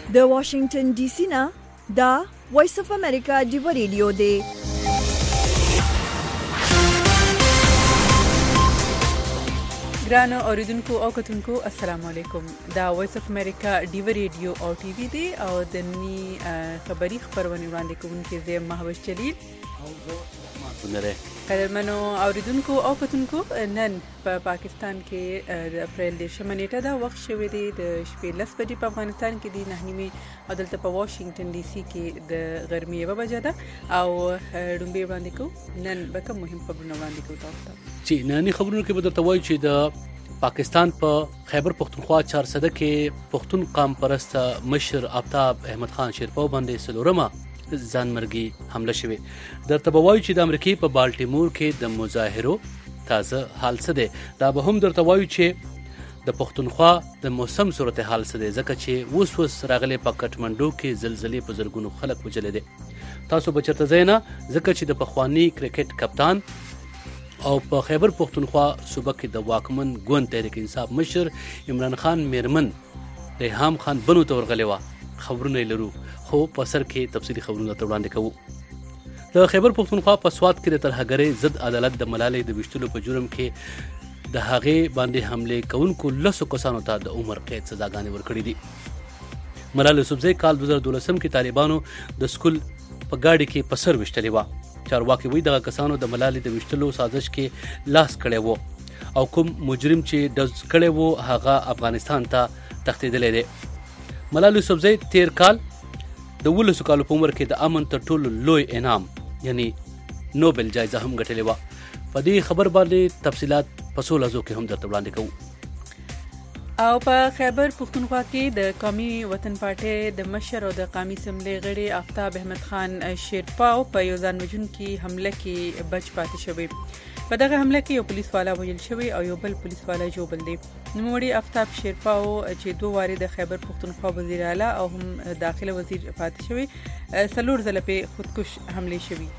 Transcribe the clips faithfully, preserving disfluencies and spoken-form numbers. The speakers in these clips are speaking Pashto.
د واشنگټن ډي سي نه دا وایس اف امریکا ډیو ریډیو دی. ګرانو اوریدونکو او کتونکو السلام علیکم. دا وایس اف امریکا ډیو ریډیو او ټي وی دی او د نی خبری خبرونه وړاندې کوونکې زه مهوش جلیل او زه رحمان بندره. قدرمنو اوریدونکو او کتونکو نن په پاکستان کې د اپریل د شپږمې نیټه دا وخت شوی دی د شپې لس بجې په افغانستان کې دی نه نیمه او دلته په واشنگټن ډي سي کې د غرمې یوه بجه ده او ډومبې وړاندې کوو. نن به کوم مهم خبرونه وړاندې کوو تاسو ته چې نننی خبرونو کې به درته وایو چې د پاکستان په پا خیبر پختونخوا چارسده کې پختون قام پرست مشر آفتاب احمد خان شیرپو باندې څلورمه ځانمرګي حمله شوې. درته به وایو چې د امریکې په بالټیمور کې د مظاهرو تازه حال څه دی. دا به هم درته وایو چې د پختونخوا د موسم صورتحال څه دی ځکه چې اوس اوس راغلی په کټمنډو کې زلزلې په زرګونو خلک وجلې دي. تاسو به چېرته ځئ نه ځکه چې د پخواني کرکټ کپتان او په خیبر پختونخوا صوبه کې د واکمن ګوند تحریک انصاف مشر عمران خان میرمن ریحام خان بنو ته ورغلې وه. خبرونه یې لرو خو په سر کې تفصیلي خبرونه ته وړاندې کوو. د خیبر پختونخوا په سوات کې د ترهګرۍ ضد عدالت د ملالۍ د ویشتلو په جرم کې د هغې باندې حملې کوونکو لسو کسانو ته د عمر قید سزاګانې ورکړي دي. ملالۍ یوسفزۍ کال دوه زره دولسم کې طالبانو د سکول په ګاډي کې په سر ویشتلې وه. چارواکي وایي دغه کسانو د ملالۍ د ویشتلو سازش کې لاس کړی و او کوم مجرم چې ډز کړی و هغه افغانستان ته تښتېدلی دی. ملالۍ یوسفزۍ تیر کال د ولسو کالو په عمر کې د امن تر ټولو لوی انعام یعنی نوبل جایزه هم ګټلې وه. په دې خبر باندې تفصیلات په څو لحظو کې هم درته وړاندې کوو. او په خیبر پختونخوا کې د قومي وطن پارټۍ د مشر او د قومي اسمبلۍ غړي آفتاب احمد خان شیرپو په یو ځان وژونکي حمله کې بچ پاتې شوی. په دغه حمله کې یو پولیس والا وژل شوی او یو بل پولیس والا ژوبل دی. نوموړي آفتاب شیرپو چې دوه وارې د خیبر پختونخوا وزیر اعلی او هم داخله وزیر پاتې شوی څلور ځله په خودکش حمله شوی.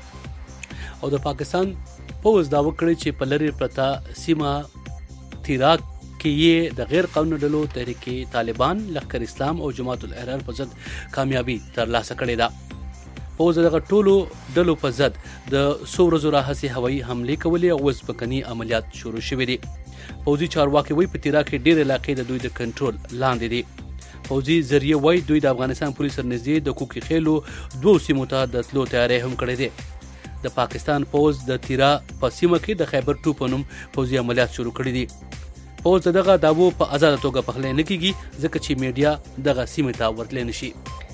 او د پاکستان پوز دا وکړي چې په لرې پرته سیمه تیراک کې یې د غیر قانوني ډلو تحریک طالبان لښکر اسلام او جماعت الاحرار په ضد کامیابي ترلاسه کړې ده. پوز دغه ټولو ډلو په ضد د څو ورځو راهیسې هوایي حملې کولې او اوس ځمکني عملیات شروع شوي دي. پوځي چارواکي وایي په تیراک کې ډېرې علاقې د دوی د کنټرول لاندې دي. پوځي ذریعې وایي دوی د افغانستان پولیس سره نږدې د کوکي خیلو دوو سیمو ته د تلو تیاری هم کړی دی. د پاکستان پوځ د تیرا په سیمه کې د خیبر ټو په نوم پوځي عملیات شروع کړي دي. پوځ دغه دعوو په آزاده توګه پخلی نه کیږي ځکه چې میډیا دغه سیمې ته ورتلی نشي.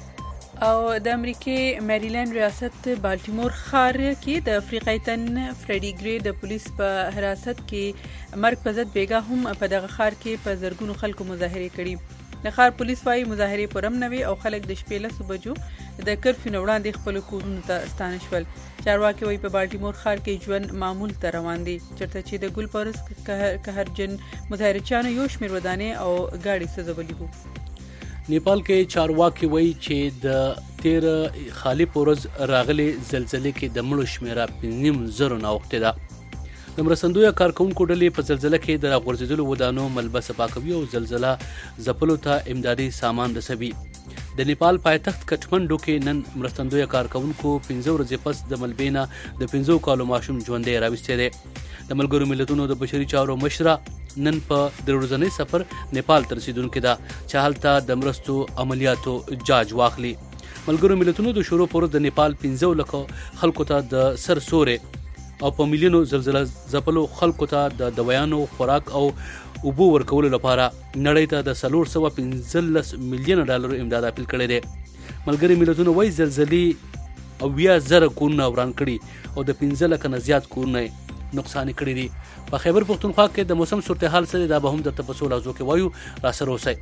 او د امریکای میریلند ریاست بالټیمور ښار کې د افریقایي تن فریډي ګری د پولیس په حراست کې مرګ په ضد بیګا هم په دغه ښار کې په زرګونو خلکو مظاهرې کړي. د ښار پولیس وايي مظاهرې پرم نه وي او خلک د شپې لسو بجو د کرفیو نه وړاندې خپلو کورونو ته ستانه شول. چارواکي وايي په بالټیمور ښار کې ژوند معمول ته روان دی چېرته چې د ګل پرس قهرجن مظاهرچیانو یو شمېر ودانۍ او ګاډي سوځولي وو. نیپال کې چارواکي وایي چې د تیر خالي پورز راغلي زلزلې کې د مړو شمیره په نیم زرو نه اوښتې ده. د مرستندویه کارکوونکو ډلې په زلزله کې د راغورځېدلو ودانو ملبسه پاکوي او زلزله ځپلو ته امدادي سامان رسوي. د نیپال پایتخت کټمنډو کې نن مرستندویه کارکوونکو پنځه ورځې پس د ملبې نه د پنځو کالو ماشوم ژوندی راویستی دی. د ملګرو ملتونو د بشري چارو مشره نن په درې ورځنی سفر نیپال ته رسیدونکې ده چې هلته د مرستو عملیاتو جاج واخلي. ملګرو ملتونو د شروع پر ورځ د نیپال پنځه لکه خلکو ته د سر سورې او په میلیونو زلزله ځپلو خلکو ته د دوايانو خوراک او اوبو ورکولو لپاره نړۍ ته د څلور سوه پنځلس میلیونه ډالرو امداد اپیل کړی دی. ملګري ملتونو وایي زلزلې اویا زره کورونه وران کړي او د پنځه لکه نه زیات کورونه نقصان کړي دي. په خیبر پختونخوا کې د موسم صورتحال څه دی دا به هم درته په څو لحظو کې وایو. راسره اوسئ.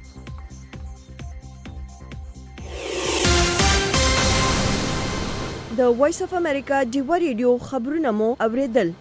د وایس اف امریکا ډیو ریډیو خبرونه مو اوریدل.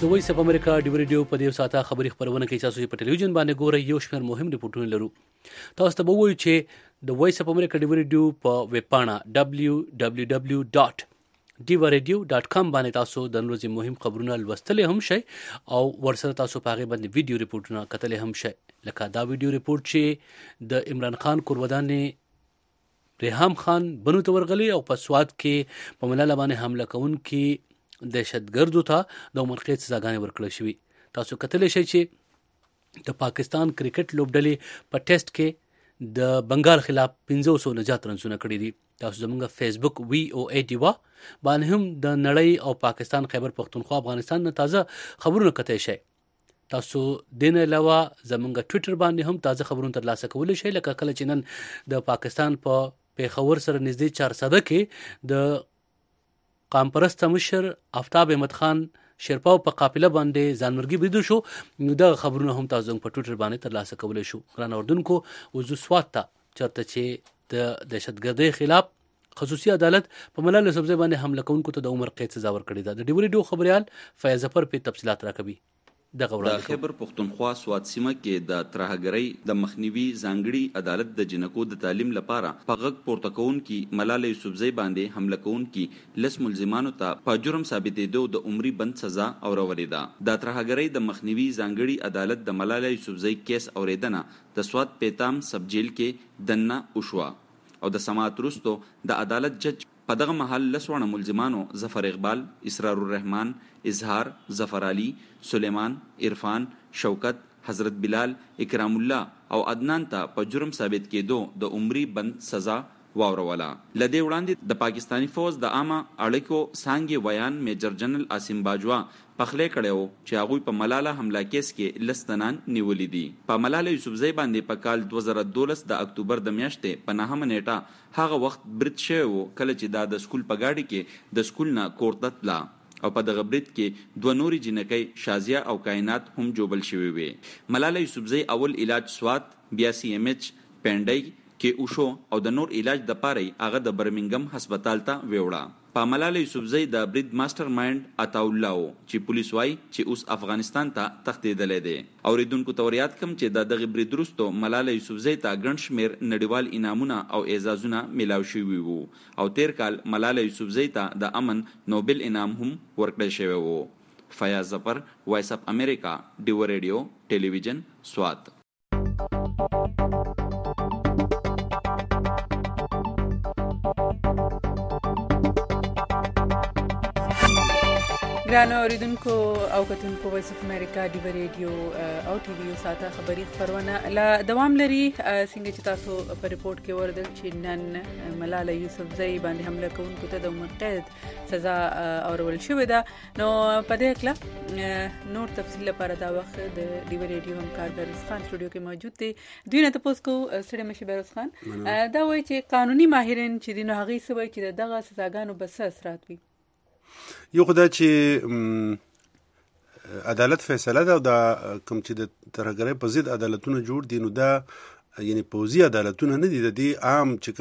د وایس اف امریکا ډیو ریډیو په دې ساته خبري خبرونه کې تاسو په ټلویزیون باندې ګورئ. یو شمېر مهم ریپورتونه لرو. تاسو ته به وایو چې د وایس اف امریکا ډیو ریډیو په ویب پاڼه دبلیو دبلیو دبلیو ډاټ ډیو ریډیو ډاټ کام باندې تاسو د ورځې مهم خبرونه لوستلی هم شئ او ورسره تاسو په هغې باندې ویډیو ریپورټونه کتلی هم شئ. لکه دا ویډیو ریپورټ چې د عمران خان کورودانې ریحام خان بنو ته ورغلی او په سوات کې په ملاله باندې حمله کوونکي دهشتګردو ته د عمر قید سزاګانې ورکړل شوي. تاسو کتلی شئ چې د پاکستان کرکټ لوبډلې په ټیسټ کې د بنګال خلاف پنځه سوه نجات رنسونه کړي دي. تاسو زموږ فیسبوک وی او ای ډیوا باندې هم د نړۍ او پاکستان خیبر پختونخوا افغانستان نه تازه خبرونه کتلی شئ. تاسو دین علاوه زموږ ټویټر باندې هم تازه خبرونه ترلاسه کولی شئ. لکه کله چې نن د پاکستان په پیښور سره نږدې چارسده کې د قام پرسته مشر آفتاب احمد خان شیرپاو په قافله باندې ځانمرګي بریدو شو. نو دغه خبرونه هم تاسو په ټویټر باندې ترلاسه کولی شو. ګران اردوونکو وضو سوات ته چېرته چې د دهشتګردۍ خلاف خصوصي عدالت په ملاله یوسفزۍ باندې حمله کوونکو ته د عمر قید سزا ورکړې ده. د ډیو ریډیو خبریال فیاض ظفر په تفصیلات راکوي. د خیبر پختونخوا سوات سیمه کې د ترهګرۍ د مخنیوي ځانګړي عدالت د جنکو د تعلیم لپاره په غږ پورته کوونکي ملاله یوسفزۍ باندې حمله کوونکي لس ملزمانو ته په جرم ثابتېدو د عمري بند سزا اورولې ده. د ترهګرۍ د مخنیوي ځانګړي عدالت د ملاله یوسفزۍ کیس اوریدنه د سوات پیتام سب جیل کې دننه وشوه او د سماعت وروستو د عدالت جج په دغه مهال لسوانه ملزمانو ظفر اقبال، اسرار الرحمن، اظهار، ظفر علي، سلیمان، عرفان، شوکت، حضرت بلال، اکرام الله او عدنان ته په جرم ثابت کېدو د عمري بند سزا واوروله. لدې وړاندې د پاکستانی فوج د عامه اړیکو څانګې ویان میجر جنرال عاصم باجوا پخلی کړی و چې هغوی په ملاله حمله کیس کې لس تنان نیولي دي. په ملاله یوسفزۍ باندې په کال دوه زره دولس د اکتوبر د میاشتې په نهمه نیټه هغه وخت برید شوی و کله چې دا د سکول په ګاډي کې د سکول نه کور ته تله او په دغه برید کې دوه نورې جنکۍ شازیه او کائنات هم جوبل شوي وې. ملاله یوسفزۍ اول علاج سوات، بیا سی ایم ایچ پینډۍ کې وشو او د نور علاج د پاره هغه د برمنګم هسپتال ته ویوړه. په ملاله یوسفزۍ د برید ماستر مایند عطاالله و چې پولیس وایي چې اوس افغانستان ته تښتېدلی دی. اوریدونکو ته وریاد کم چې د دغه برید وروستو ملاله یوسفزۍ ته ګڼ شمېر نړیوال انعامونه او اعزازونه میلاو شوي وو او تیر کال ملاله یوسفزۍ ته د امن نوبل انعام هم ورکړی شوی و. فیاض ظفر، وایس اف امریکا، ډیو ریډیو ټلویزیون، سوات. ګرانو اوریدونکو او کتونکو وایس اف امریکا ډیو ریډیو او ټي وي ساته خبري خبرونه لا دوام لري. څنګه چې تاسو په ریپورت کې وردل چې نن ملاله یوسفزۍ باندې حمله کوونکو ته د عمر قید سزا اورول شوې ده. نو په دې اړه نور تفصیل لپاره دا وخت د ډیو ریډیو همکار بیروز خان سټوډیو کې موجود دی. دوی نه تاسو کو سړی مشي بیروز خان دا وایي چې قانوني ماهرین چې دینو هغه څه وایي چې دغه سزاګانو بس اثرات وي. یو خدای چې عدالت فیصله ده او دا کوم چې د ترهګرۍ په ضد عدالتونه جوړ دي نو دا یعنی پوځي عدالتونه نه دي. د دې عام چې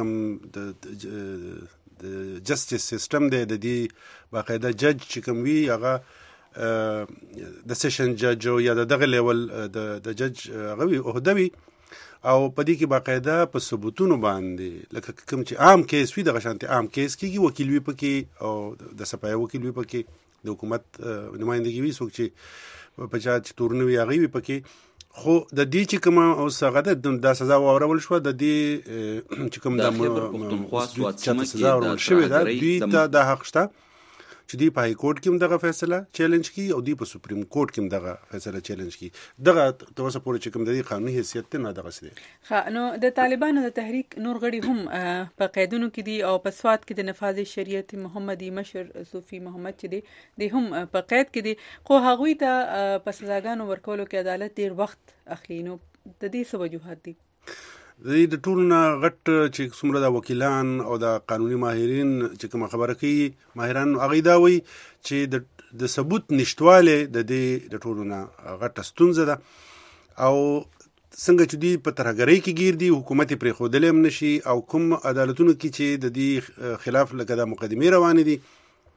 کوم د جسټس سیستم دی د دې باقاعده جج چې کوم وي هغه د سیشن جج یا دغه لیول د جج هغه وي عہده وي او په دې کې باقاعده په ثبوتونو باندې لکه کوم چې عام کیس وي دغه شانتي عام کیس کېږي، وکیل وي پکې او د سپایه وکیل وي پکې، د حکومت نمایندګي وي، څوک چې په چا چې تورونه وي هغه وي پکې. خو د دې چې کوم اوس هغه د دا سزا واورول شو د دې چې کوم د پختونخوا سوات سیمه کې د ترهګرۍ دوی ته د حق شته چې دی په های کورټ کې هم دغه فیصله چیلنج کی او دی په سپریم کورټ کې هم دغه فیصله چیلنج کی. دغه توسه پورې چې کوم د دې قانوني حیثیت نه دغه سره. خا نو د طالبانو د تحریک نور غړي هم په قیدونو کې دي او په سوات کې د نفاذ شریعت محمدي مشر صوفي محمد چې دی د هم په قید کې دي. خو هغوی ته په سزاګانو ورکولو کې عدالت ډیر وخت اخلي. نو د دې څه وجوهات دي؟ د ټولو نه غټ چې څومره د وکیلان او د قانوني ماهرین چې کوم خبره کوي ماهران هغه دا وایي چې د د ثبوت نشټواله د دې د ټولو نه غټه ستونزه ده او څنګه چې دی په ترهګرۍ کې گیر دي حکومت پرې خودلې هم نشي او کوم عدالتونو کې چې د دې خلاف لکه د مقدمه روانې دي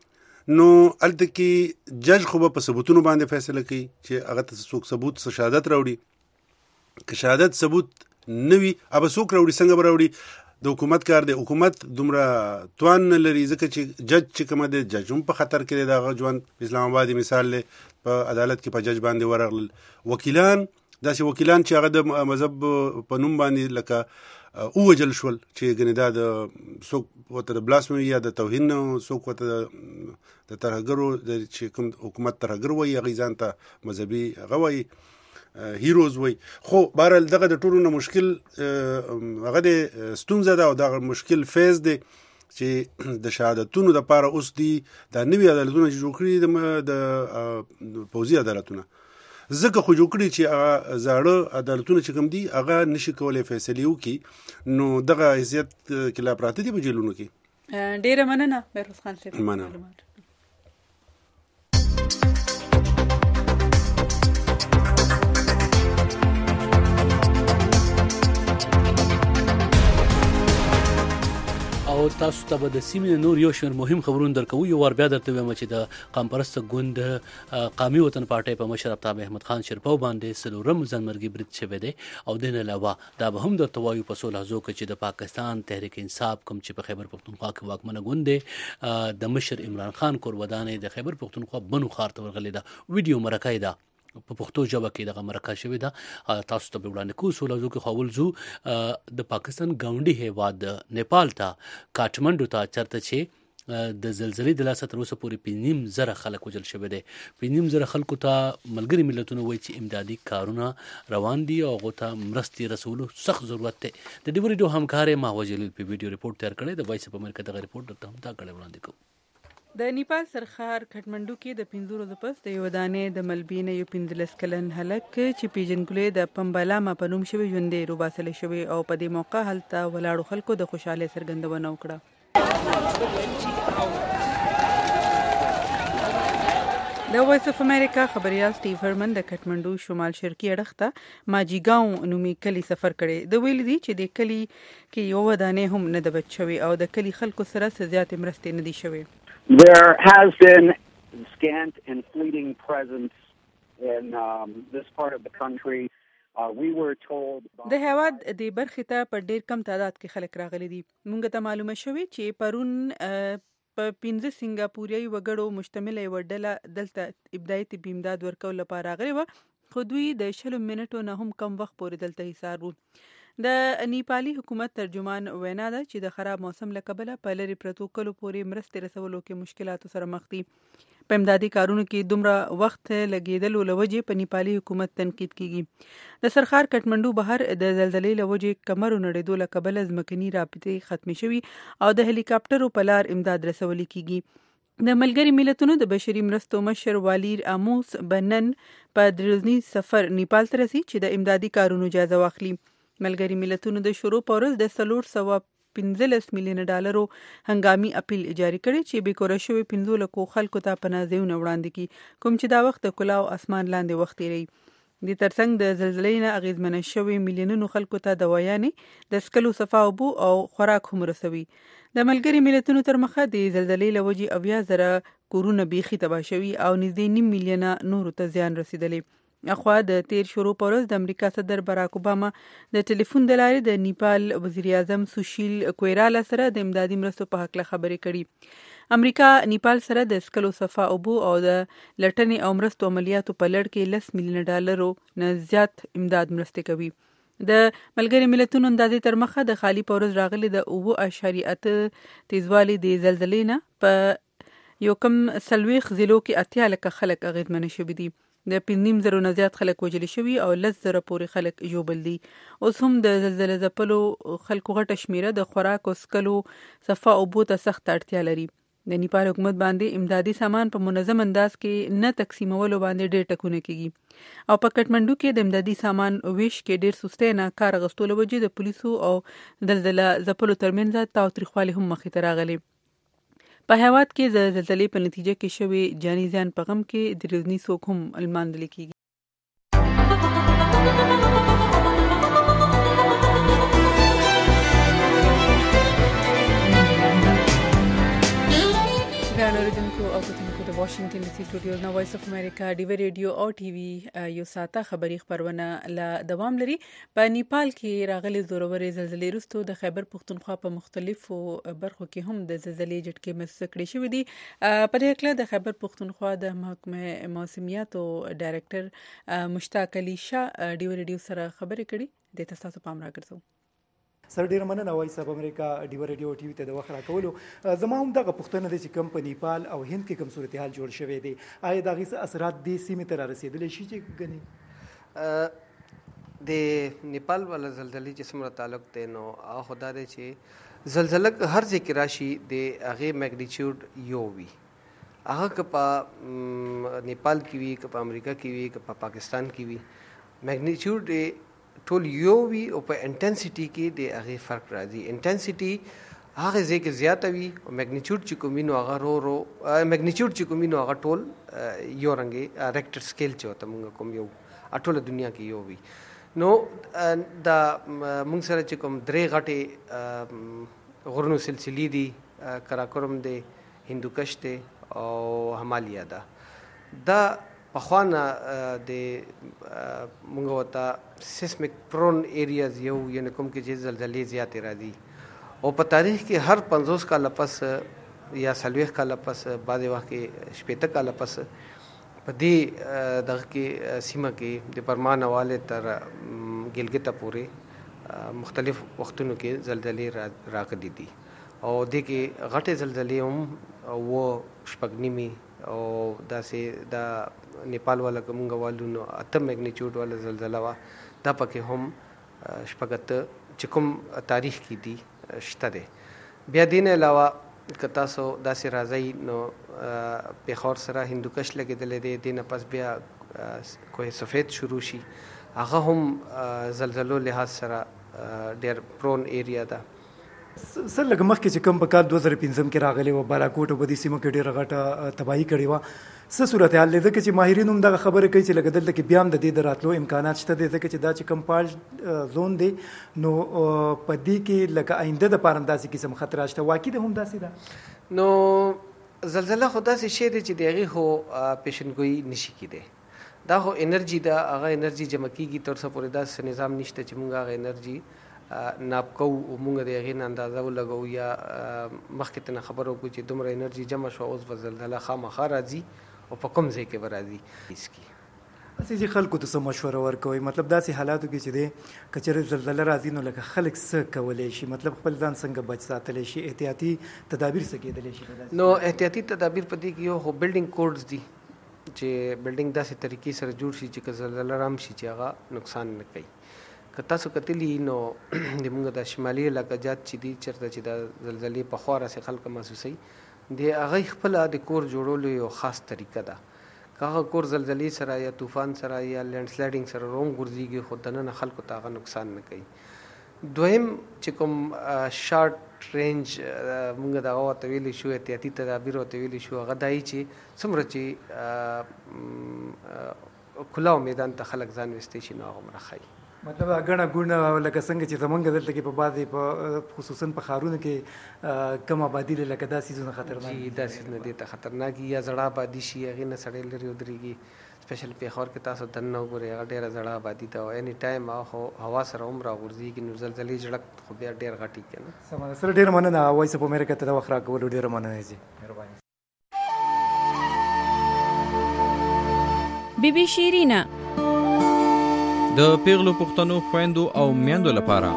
نو الته کې جج خو په ثبوتونو باندې فیصله کوي چې هغه ته څوک ثبوت څه شهادت راوړي که شهادت ثبوت نوي اب څوک راوړي څنګه راوړي د حکومت کار دی حکومت دومره توان نه لري ځکه چې جج چې کومه دی جج هم په خطر کې دی دغه ژوند اسلام آباد مثال دی په عدالت کې په جج باندې ورغلل وکیلان داسې وکیلان چې هغه د مذهب په نوم باندې لکه ووجل شول چې ګنې دا د څوک ورته د بلاسفیمي یا د توهین څوک ورته د ترهګرو چې کوم حکومت ترهګر وایي هغوی ځان ته مذهبي هغه وایي هیروز وای خو بهرحال دغه د ټولو نه مشکل هغه د ستونزه ده او دغه مشکل فیز دی چې د شهادتونو دپاره اوس دي دا نوي عدالتونه چې جوړ کړي د پوځي عدالتونه ځکه خو جوړ کړي چې هغه زاړه عدالتونه چې کوم دي هغه نشي کولی فیصلې وکړي نو دغه حیثیت کې لا پراته دي په جیلونو کې. ډېره مننه بهروز خان صاحب. مننه. او تاسو ته به د سیمې نور یو شمېر مهم خبرونه درکوو. یو وار بیا درته وایم چې د قام پرسته ګوند قامي وطن پارټۍ په مشر آفتاب احمد خان شیرپو باندې څلورم ځانمرګي برید شوی دی او دې نه علاوه دا به هم درته وایو په څو لحظو کې چې د پاکستان تحریک انصاف کوم چې په خیبر پښتونخوا کې واکمنه ګوند دی د مشر عمران خان کور ودانې د خیبر پښتونخوا بنو ښار ته ورغلې ده. ویډیو مرکه یې ده په پښتو ژبه کې دغه مرکه شوې ده تاسو ته به وړاندې کوو. څو لحظو کې خو اول ځو د پاکستان ګاونډي هیواد نیپال ته کاټمنډو ته چېرته چې د زلزلې د لاسه تر اوسه پورې پنځه نیم زره خلک وژل شوي دي. پنځه نیم زره خلکو ته ملګري ملتونه وایي چې امدادي کارونه روان دي او هغو ته مرستې رسولو سخت ضرورت دی. د دې ریډیو همکار ماهوه جلیل په ویډیو ریپورټ تیار کړی د وایس اف امریکا دغه ریپورټ درته هم تا کړی وړاندې کوو. د نیپال سرخار کټمنډو کې د پنځو ورځو پس د یو ودانې د ملبې نه یو پنځلس کلن هلک چې پیژندګلوی د پمبالاما په نوم شوی ژوندی روباسلی شوی او په دې موقع هلته ولاړو خلکو د خوشحالۍ څرګندونه وکړه. د وایس اف امریکا خبریال سټیو هرمن د کټمنډو شمال شرقي اړخ ته ماجیګاون نومي کلی سفر کړی. د ویل دي چې د کلی کې یو ودانې هم نه ده بچ شوې او د کلی خلکو سره څه زیاتې مرستې نه دي شوې. There has been scant and fleeting presence in um, this part of the country. Uh, we were told د هیواد د برخې ته په ډېر کم تعداد کې خلک راغلي دي. موږ ته معلومه شوې چې پرون په پنځه سنګاپوریایي وګړو مشتمله یوه ډله دلته ابتدایي طبي امداد ورکولو لپاره راغلې وه خو دوی د شلو منټو نه هم کم وخت پورې دلته ایسار وو. د نیپالي حکومت ترجمان وینا ده چې د خراب موسم له کبله په لرې پرتو کلو پورې مرستې رسولو کې مشکلاتو سره مخ دي. په امدادي کارونو کې دومره وخت لګېدلو له وجې په نیپالي حکومت تنقید کیږي. د سرخار کټمنډو بهر د زلزلې له وجې کمرو نړېدو له کبله ځمکني رابطې ختمې شوي او د هلیکاپټرو په لار امداد رسولي کیږي. د ملګري ملتونو د بشري مرستو مشر والیر اموس بنن په درې سفر نیپال ته رسي چې د امدادي کارونو جایزه واخلي. ملګري ملتونو د شروع په ورځ د څلور سوه پنځلس میلیونه ډالرو هنګامي اپیل جاری کړی چې بې کوره شوي پنځو لکو خلکو ته پناه ځایونه وړاندې کړي کوم چې دا وخت د کلاو اسمان لاندې وخت تېروي. د ترڅنګ د زلزلې نه اغیزمنه شوي میلیونونو خلکو ته دوايانې د څښلو صفا اوبو او خوراک هم رسوي. د ملګري ملتونو تر مخه د زلزلې له وجې اویا زره کورونه بیخي تباه شوي او نږدې نیم میلیونه نورو ته زیان رسېدلی. اخوا د تیر شروع پر ورځ د امریکا صدر باراک اوباما د ټلیفون د لارې د نیپال وزیر اعظم سوشیل کویرالا سره د امدادي مرستو په هکله خبرې کړي. امریکا نیپال سره د څښلو صفا اوبو او د لټنې او مرستو عملیاتو په لړ کې لس میلیونه ډالرو نه زیات امداد مرستې کوي. د ملګري ملتونو اندازې تر مخه د خالي په ورځ راغلي د اووه اعشاریه اته تیزوالي د زلزلې نه په یو کم څلوېښت ضلعو کې اتیا لکه خلک اغېزمنه شوي دي. د پنځه نیم زرو نه زیات خلک وژلي شوي او لس زره پورې خلک ژوبل دي. اوس هم د زلزلې ځپلو خلکو غټه شمیره د خوراک او څښلو صفا اوبو ته سخت اړتیا لري. د نیپال حکومت باندې امدادي سامان په منظم انداز کې نه تقسیمولو باندې ډېر ټکونه کیږي او په کټمنډو کې د امدادي سامان ویش کې ډېر سستی نه کار اخیستو له وجې د پولیسو او زلزله ځپلو ترمنځ تاوتریخوالی هم مخې ته راغلی. په هیواد کې د زلزلې په نتیجه کې شوي جاني زیان په غم کې د رزني څوک هم لمانځل کیږي. ګرانو اوریدونکو او واشنگټن ډي سي سټوډیوز نو وایس اف امریکا ډي وی ریډیو او ټي وي یو ساته خبري خبرونه ل دوام لري. په نیپال کې راغلي زوروري زلزلې وروسته د خیبر پختونخوا په مختلفو برخو کې هم د زلزلې جټکې محسوس کړي شوې دي. په دې اړه د خیبر پختونخوا د محکمې موسمیات او ډایریکټر مشتاق علي شاه ډي وی ریډیو سره خبرې کړي. د تاسو پام راګرځو. سر ډیر مننه وایس اف امریکا ډي وی ریډیو ټي وي ته د وخت راکولو. زما هم دغه پوښتنه ده چې کوم په نیپال او هند کې کوم صورتحال جوړ شوی دی، آیا د هغې څه اثرات دې سیمې ته را رسېدلی شي چې ګڼي؟ د نیپال والا زلزلې چې څومره تعلق دی نو هغه دا دی چې زلزله هر ځای کې راشي د هغې میګنیچیوډ یو وي. هغه که په نیپال کې وي، که په امریکا کې وي، که په پاکستان کې وي، میګنیچیوډ ټول یو وي او په انټنسټي کې د هغې فرق راځي. انټنسټي هغه ځای کې زیاته وي او میګنیچیوډ چې کوم وي نو هغه رو رو میګنیچیوډ چې کوم وي نو هغه ټول یو رنګې ریکټر سکیل چې ورته موږ کوم یو ټوله دنیا کې یو وي. نو دا موږ سره چې کوم درې غټې غرونو سلسلې دي، کراکورم دی، هندوکش دی او همالیا ده. دا پخوانه د موږ ورته سیسمک پرون ایریاز یو یعنې کوم کې چې زلزلې زیاتې راځي او په تاریخ کې هر پنځوس کاله پس یا څلوېښت کاله پس بعضې وخت کې شپېته کاله پس په دې دغه کې سیمه کې د پرمان حواله تر ګلګته پورې مختلف وختونو کې زلزلې راغلي دي او دې کې غټې زلزلې هم اووه شپږ نیمې او داسې دا نیپال والا کومه والو نو اته میګنیچیوډ والا زلزله وا دا پکې هم شپږ اته چې کوم تاریخ کې دي شته دی. بیا دین علاوه که تاسو داسې راځئ نو پیښور سره هندوکش لګېدلی دی، دې نه پس بیا کوه سفید شروع شي، هغه هم زلزلو لحاظ سره ډېر پرون ایریا ده. سر لږ مخکې چې کوم په کال دوه زره پنځم کې راغلی و بالاکوټ او په دې سیمو کې ډېره غټه تباهي کړې وه، څه صورتحال دی؟ ځکه چې ماهرین هم دغه خبره کوي چې لکه دلته کې بیا هم د دې د راتلو امکانات شته دی، ځکه چې دا چې کوم فالټ زون دی نو په دې کې لکه آینده دپاره هم داسې قسم خطرات شته. واقع ده هم داسې ده؟ نو زلزله خو داسې شی دی چې د هغې خو پیشنګویي نشي کیدی. دا خو انرژي ده، هغه انرژي جمع کېږي، تر څه پورې داسې نظام نشته چې موږ هغه انرژي ناب کوو او موږ د هغې نه اندازه ولګوو یا مخکې ته نه خبره وکړو چې دومره انرژي جمع شوه اوس به زلزله خامخا راځي او په کوم ځای کې به راځي. داسې چې خلکو ته څه مشوره ورکوئ، مطلب داسې حالاتو کې چې دی که چېرې زلزله راځي نو لکه خلک څه کولی شي، مطلب خپل ځان څنګه بچ ساتلی شي، احتیاطي تدابیر څه کېدلی شي؟ نو احتیاطي تدابیر په دې کې یو خو بلډینګ کوډز دي چې بلډینګ داسې طریقې سره جوړ شي چې که زلزله رام شي چې هغه نقصان نه کوي. که تاسو کتلی نو د موږ د شمالي علاقه جات چې دي چېرته چې د زلزلې پخوا راسې خلک محسوسوي، د هغې خپله د کور جوړولو یو خاص طریقه ده. که هغه کور زلزلې سره یا طوفان سره یا لینډ سلایډینګ سره روم غورځېږي خو دننه خلکو ته هغه نقصان نه کوي. دویم چې کوم شارټ رینج موږ د هغه ورته ویلی شو احتیاطي تدابیر ورته ویلی شو، هغه دا چې څومره چې کلاو میدان ته خلک ځان ویستی شي نو هغومره ښایي. مطلب ګڼه ګوڼه لکه څنګه چې زمونږ دلته کې په بعضې په خصوصا په ښارونو کې کم آبادي لري لکه دا څیزونه خطرناک دي، دا څیزونه دې ته خطرناک یا زړه آبادي شي هغې نه سړی لرې ودرېږي. سپیشل پیښور کې تاسو دننه وګورئ هغه ډېره زړه آبادي ده او ایني ټایم هغه خو هوا سره هم راغورځېږي نو زلزلې جړک خو بیا ډېر غټ وي که نه. سمه ده سره ډېره مننه وایس اف امریکا ته د وخت راکولو ډېره مننه جي مهرباني. بی بی شیرینه د پیغلو پښتنو خويندو او میندو لپاره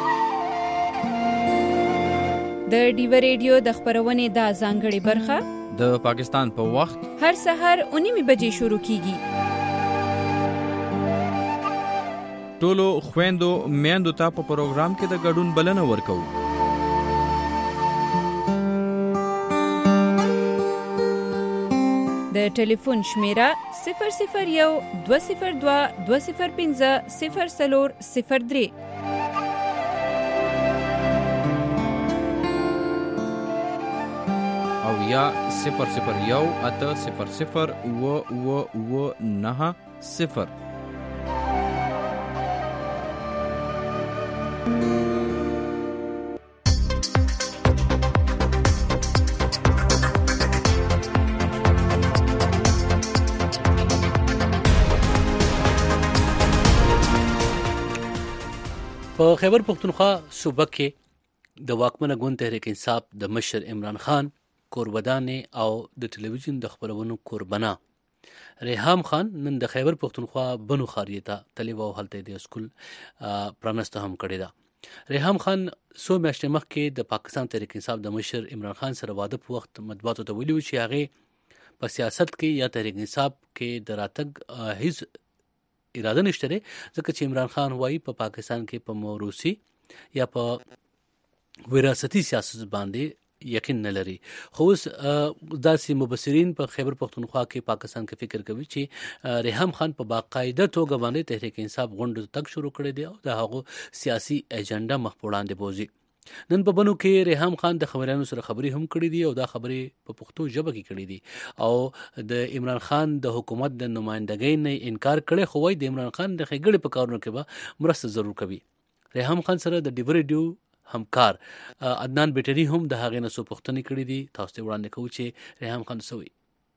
د ډي وی ریډیو د خبرونې دا ځانګړې برخه د پاکستان په پا وخت هر سحر اونیمه بجې شروع کیږي. ټولو خويندو میندو ته په پروګرام کې د ګډون بلنه ورکوو. د ټلیفون شمیره صفر صفر یو دوه صفر دوه دوه صفر پنځه صفر څلور صفر درې او یا صفر صفر یو اته صفر صفر اوه اوه اوه نهه صفر. په خیبر پښتونخوا صوبه کې د واکمنه ګوند تحریک انصاف د مشر عمران خان کوربدانې او د ټلویزیون د خبرونو کوربنا ریحام خان نن د خیبر پښتونخوا بنو خاریه ته تللی و او هلته د سکول پرانسته هم کړې ده. ریحام خان څو میاشتې مخکې د پاکستان تحریک انصاف د مشر عمران خان سره واده په وخت مطبوعاتو ته ویلي و چې هغې په سیاست کې یا تحریک انصاف کې د راتګ هیڅ اراده نشته دی، ځکه چې عمران خان وایي په پاکستان کې په موروثي یا په وراثتي سیاست باندې یقین نه لري. خو اوس داسې مبصرین په خیبر پښتونخوا کې پاکستان کې فکر کوي چې ریحام خان په باقاعده توګه باندې تحریک انصاف غونډو تک شروع کړی دی او د هغه سیاسي ایجنډا مخ په وړاندې بوزي. نن په بنو کې ریحام خان د خبريانو سره خبرې هم کړې دي او دا خبرې په پښتو ژبه کې کړې دي او د عمران خان د حکومت د نمائندګۍ نه انکار کړي، خو وايي د عمران خان د خېګړې په کارونو کې به مرسته ضرور کوي. ریحام خان سره د ډیو ریډیو همکار عدنان بیټری هم د هغې نه څو پوښتنې کړې دي. تاسو ته وړاندې کوو چې ریحام خان څه وایي.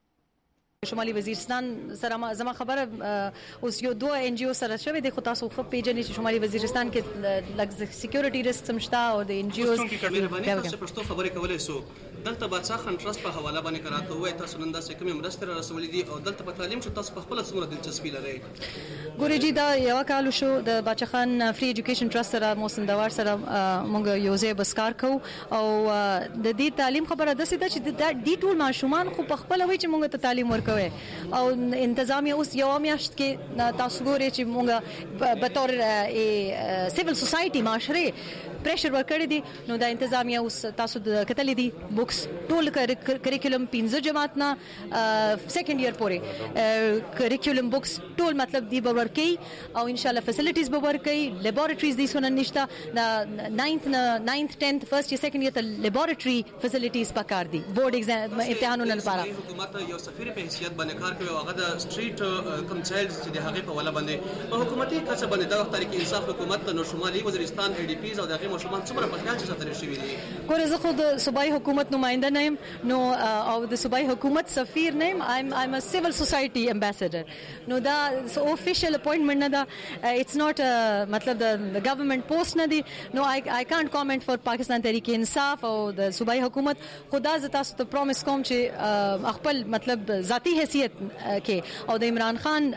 شمالي وزیرستان سره زما خبره اوس یو دوه ان جی او سره شوې د خو تاسو خو پیژنې چې شمالي وزیرستان کې لږ سکیورټي ریسک سمشتا او د ان جی اوز په پښتو خبرې کولای سو دلته بادشاه خان ټرست په حواله باندې کراته وای تاسو نن دا څه کوم مرسته را رسولې دي او دلته په تعلیم چې تاسو په خپل څومره دلچسپي لرئ. ګورې جی دا یو کال شو د بادشاه خان فری ایجوکیشن ټرست سره موسم دوار سره موږ یو ځای بسکار کو او د دې تعلیم خبره د څه چې د دې ټول ماشومان خو په خپل وای چې موږ ته تعلیم ورکوي او انتظامیه اوس یو میاشت کې تاسو ګورئ چې موږ به تور سیویل سوسایټي معاشره پریشر ورکړی دي نو د انتظامیه اوس تاسو د کتلې دي بوکس ټول کریکولم پنځه جماعت نه سیکنډ ایئر پورې کریکولم بوکس ټول مطلب دی به ورکړي او ان شاء الله فیسیلیټیز به ورکړي. لیبارټریز دي سونه نشته د ناینث ناینث ټینث فرست ایئر سیکنډ ایئر ته لیبارټری فیسیلیټیز پکار دي بورډ ایگزام امتحانونو لپاره. حکومت یو سفیر په حیثیت باندې کار کوي او هغه د سټریټ کم چایلډز چې د هغه په ولا باندې په حکومتي کچه باندې د تحریک انصاف حکومت نو شمالي وزیرستان ای ډی پیز او دغه مشمول څومره په خیال چې ساتل شوی دي. ګوره زه خو د صوبایي حکومت نماینده نه یم نو او د صوبایي حکومت سفیر نه یم. ایم ایم ا سیویل سوسایټي امباسډر نو دا اوفیشل اپوینټمنټ نه ده. اټس ناٹ مطلب د ګورنمنت پوسټ نه دی نو آی آی کانټ کامنټ فار پاکستان تحریک انصاف او د صوبایي حکومت. خدا ز تاسو ته پرومس کوم چې خپل مطلب ذاتی حیثیت کې او د عمران خان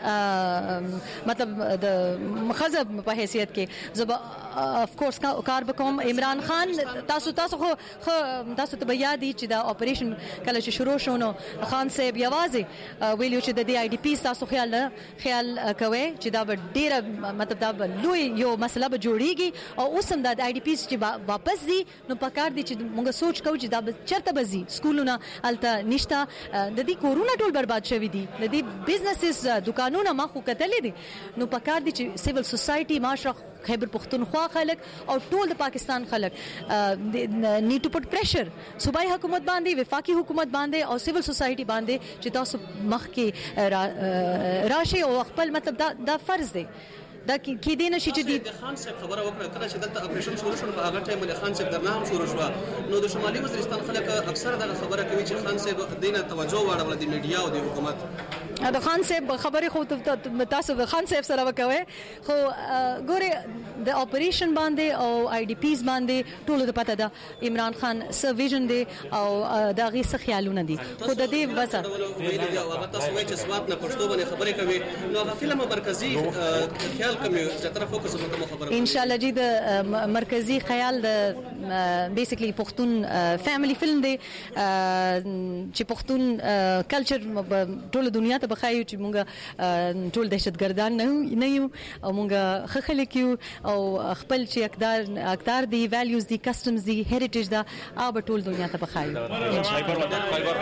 مطلب د مخزب په حیثیت کې زب اف کورس کار وکوم. عمران خان تاسو تاسو خو تاسو ته بیا دي چې دا اپریشن کله چې شروع شو نو خان صاحب یوازې ویلو چې د دې آی ډی پی تاسو خیال خیال کوي چې دا ډیره مطلب دا لوی یو مسله به جوړیږي او اوس هم د آی ډی پی چې واپس دي نو پکار دي چې موږ سوچ کوو چې دا چرته بزي سکولونه الته نشته د دې کورونا ټول برباد شوی دي د دې بزنسز دکانونه ما خو کتلې دي نو پکار دي چې سیویل سوسایټي معاشره خیبر پښتونخوا خلک او ټول د پاکستان خلک نیډ ټو پټ پریشر صوبایي حکومت باندې وفاقي حکومت باندې او سیویل سوسایټي باندې چې تاسو مخ کې راشي او خپل مطلب دا دا فرض دی دا کې دینه شي چې د خان صاحب خبره وکړه کله چې دلته اپریشن شروع شو په هغه ټایم باندې خان صاحب درنه هم شروع شو نو د شمالي وزیرستان خلک اکثر دا خبره کوي چې خان صاحب دینه توجه واړول د میډیا او د حکومت د خان صاحب خبره خو تاسو د خان صاحب سره وکوي خو ګوره د اپریشن باندې او آی ډی پیز باندې ټول د پته ده عمران خان س ویژن دی او دا غي څه خیالونه دي خو د دې وسه هغه تاسو وایي چې سواد نه پښتو باندې خبرې کوي نو هغه فلم مرکزی خیال ان شاء الله جی د مرکزی خیال د بیسیکلی پښتون فیملی فلم دی چې پښتون کلچر ټول دنیا ته بخایو چې مونږ ټول دهشتګردان نه نه یو او مونږ خخل کیو او خپل چې اقدار اقدار دی ویلیوز دی کسټمز دی هریټیج دا اوب ټول دنیا ته بخایو ان شاء الله.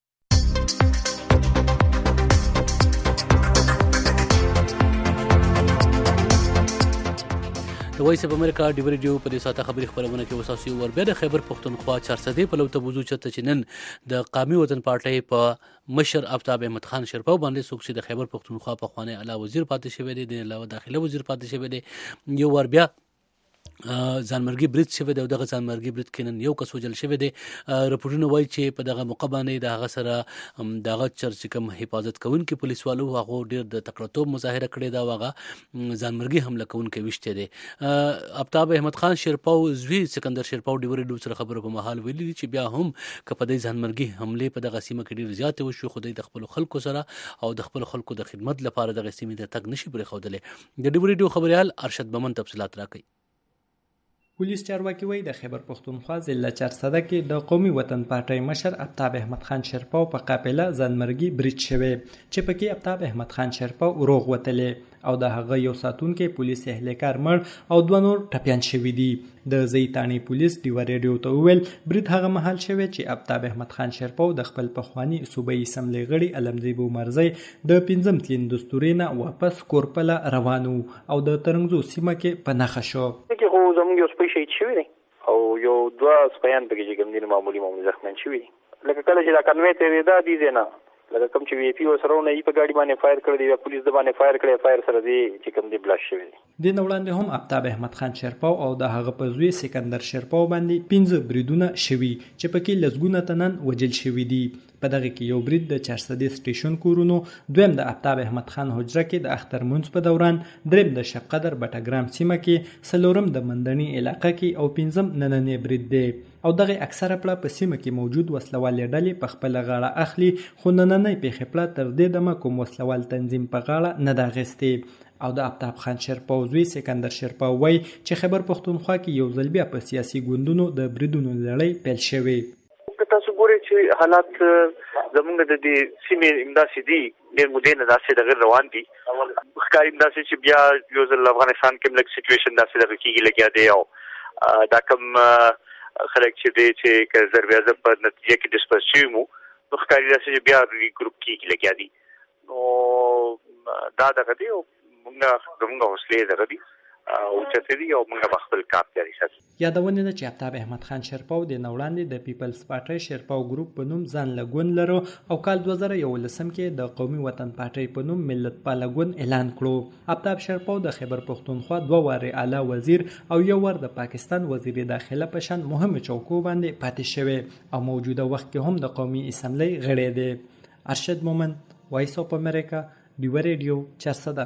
د وایس اف امریکا ډیو ریډیو په دې ساته خبري خبرونه کې وساسي ور بیا د خیبر پښتونخوا چارسدې په لوته بوزو چته چې نن د قومي وطن پارټۍ په مشر آفتاب احمد خان شرپو باندې څوک چې د خیبر پښتونخوا په خوانه اعلی وزیر پاتې شوی دی د علاوه داخله وزیر پاتې شوی دی یو ور بیا ځانمرګي برید شوی دی او دغه ځانمرګي برید کې نن یو کس وژل شوی دی. رپورټونه وایي چې په دغه موقع باندې د هغه سره دغه چرچ کوم حفاظت کوونکي پولیسوالو هغه ډېر د تکړهتوب مظاهره کړې ده او هغه ځانمرګي حمله کوونکی وشته دی. آفتاب احمد خان شیرپاو زوی سکندر شیرپاو ډیوري ډو سره خبرو په مهال ویلي دي چې بیا هم که په دې ځانمرګي حملې په دغه سیمه کې ډېر زیاتې وشوې خو د خپلو خلکو سره او د خپلو خلکو د خدمت لپاره دغه سیمې ته تګ نشي پرېښودلی. د ډیوري ډو خبریال ارشد بمن تفصیلات راکوي. پولیس چارواکي وایي د خیبر پښتونخوا ضلع چارسده کې د قومي وطن پارټۍ مشر آفتاب احمد خان شیرپاو په قافله ځانمرګي برید شوی چې پکې آفتاب احمد خان شیرپاو روغ وتلی او د هغه یو ساتونکی پولیس اهلکار مړ او دوه نور ټپیان شوي دي. د زیتانې پولیس ډیوه ریډیو ته وویل برید هغه مهال شوی چې آفتاب احمد خان شیرپاو د خپل پخواني صوبایي اسمبلۍ غړي علمزی بومرزی د پنځم تلین دستوري نه واپس کورپله روان و او د ترنګزو سیمه کې په نښه شو. خو زموږ یو سپی شهید شوی دی او یو دوه سپیان پکې چې کوم دي معمولي معمولي زخمیان شوي دي. لکه کله چې دا کنوی تېرېده دې ځای نه لکه کوم چې وی پی ورسره ونه یې په ګاډي باندې فایر کړی دی یا پولیس د باندې فایر کړی فایر سره دی چې کوم دی بلاش شوی دی. د نو وړاندې هم آفتاب احمد خان شیرپاو او د هغه په زوی سکندر شیرپاو باندې پنځه بریدونه شوي چې پکې لسګونه تنن وجل شوي دي. په دغه کې یو برید د چارسدې سټیشن کورونو، دویم د آفتاب احمد خان حجره کې د اختر مونځ په دوران، دریم د شب قدر بټګرام سیمه کې، څلورم د مندني علاقه کې او پنځم نننی برید دی. او دغه اکثره پړه په سیمه کې موجود وسلوالې ډلې په خپل غاړه اخلي، خو نننی پیښې پړه تر دې دمه کوم وسلوال تنظیم په غاړه نه ده اخیستې. او د آفتاب خان شیرپاو زوی سکندر شیرپاو وایي چې خیبر پښتونخوا کې یو ځل بیا په سیاسي ګوندونو د بریدونو لړۍ پیل شوې. تاسو ګورئ چې حالات زمونږ د دې سیمې همداسې دي، ډېر مودې نه داسې دغه روان دي. ښکاري همداسې چې بیا یو ځل افغانستان کې لږ سچویشن داسې دغه کېږي لګیا دی او دا کوم خلک چې دی چې که ضرب اعظم په نتیجه کې ډسپرس شوي مو نو ښکاري داسې چې بیا ریګروپ کېږي لګیا دي. نو دا دغه دی او موږ زموږ حوصلې دغه دي او چته دي او موږ به خپل کار جاري ساتو. یادونه ده چې آفتاب احمد خان شیرپاو د نوړاندې د پیپلز پارټۍ شیرپاو ګروپ په نوم ځان لګون لرو او کال دوه زره یولسم کې د قومي وطن پارټۍ په نوم ملت پاله ګوند اعلان کړو. آفتاب شیرپاو د خیبر پښتونخوا دوه واره اعلی وزیر او یو ور د پاکستان وزیر داخله په شان مهمه چوکو باندې پاتې شوی او موجوده وخت کې هم د قومي اسمبلی غړی دی. ارشد مومن، وایس اف امریکا، ډیوه ریډیو، چارسده.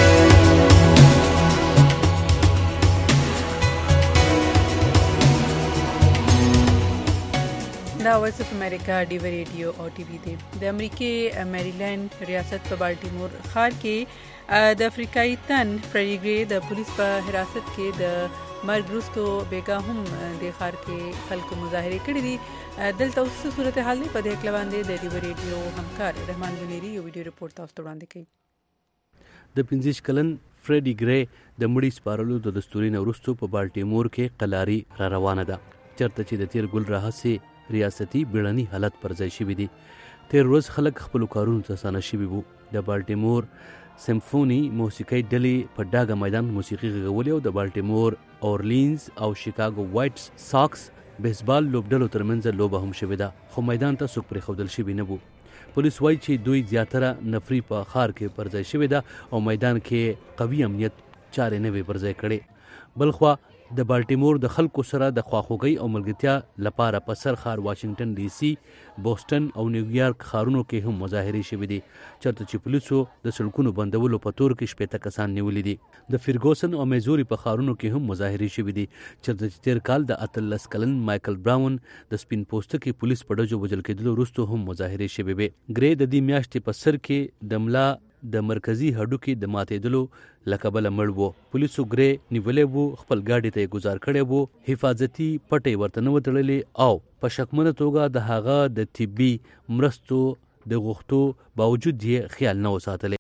دا وایس اف امریکا ډیوه ریډیو او ټي وي دی. د امریکای میریلند ریاست په بالټیمور ښار کې د افریقایي تن فریډي ګری د پولیس په حراست کې د مرګ وروستو بیګا هم د ښار کې خلکو مظاهرې کړې دي. دلته اوس څه صورتحال دی په دې هکله باندې د ډیوه ریډیو همکار رحمان بنيري یو ویډیو رپورټ تاسو ته وړاندې کوي. د پنځه کلن فریډي ګری د مړي سپارلو د دستوري نه وروستو په بالټیمور کې قلاري را روانه ده، چېرته چې د تیر ګل راهسې ریاستي بیړني حالت پر ځای شوي دي. تیر ورځ خلک خپلو کارونو ته سانه شوي وو. د بالټیمور سمفوني موسیقي ډلې په ډاګه میدان موسیقي غږولې او د بالټیمور، اورلینز او شیکاګو وایټ ساکس بیسبال لوبډلو ترمنځ لوبه هم شوې ده، خو میدان ته څوک پرېښودل شوي نه وو. پولیس وایي چې دوی زیاتره نفري په ښار کې پر ځای شوې ده او میدان کې قوي امنیت چارې نه وي پر ځای کړې. بلخوا د بالټیمور د خلکو سره د خواخوږۍ او ملګرتیا لپاره په سر ښار واشنگټن ډي سي، بوسټن او نیویارک ښارونو کې هم مظاهرې شوې دي، چېرته چې پولیسو د سړکونو بندولو په تور کې شپېته کسان نیولي دي. د فرګوسن او میزوري په ښارونو کې هم مظاهرې شوې دي، چېرته چې تیر کال د اتلس کلن مایکل براون د سپین پوستکي پولیس په ډزو وژل کېدلو وروسته هم مظاهرې شوې وې. ګری د دې میاشتې په سر کې د ملا د مرکزي هډوکي د ماتېدلو له کبله مړ وو. پولیسو ګری نیولی وو، خپل ګاډي ته یې ګزار کړی وو، حفاظتي پټۍ ورته نه وه تړلې او په شکمنه توګه د هغه د طبي مرستو د غوښتو باوجود یې خیال نه و ساتلی.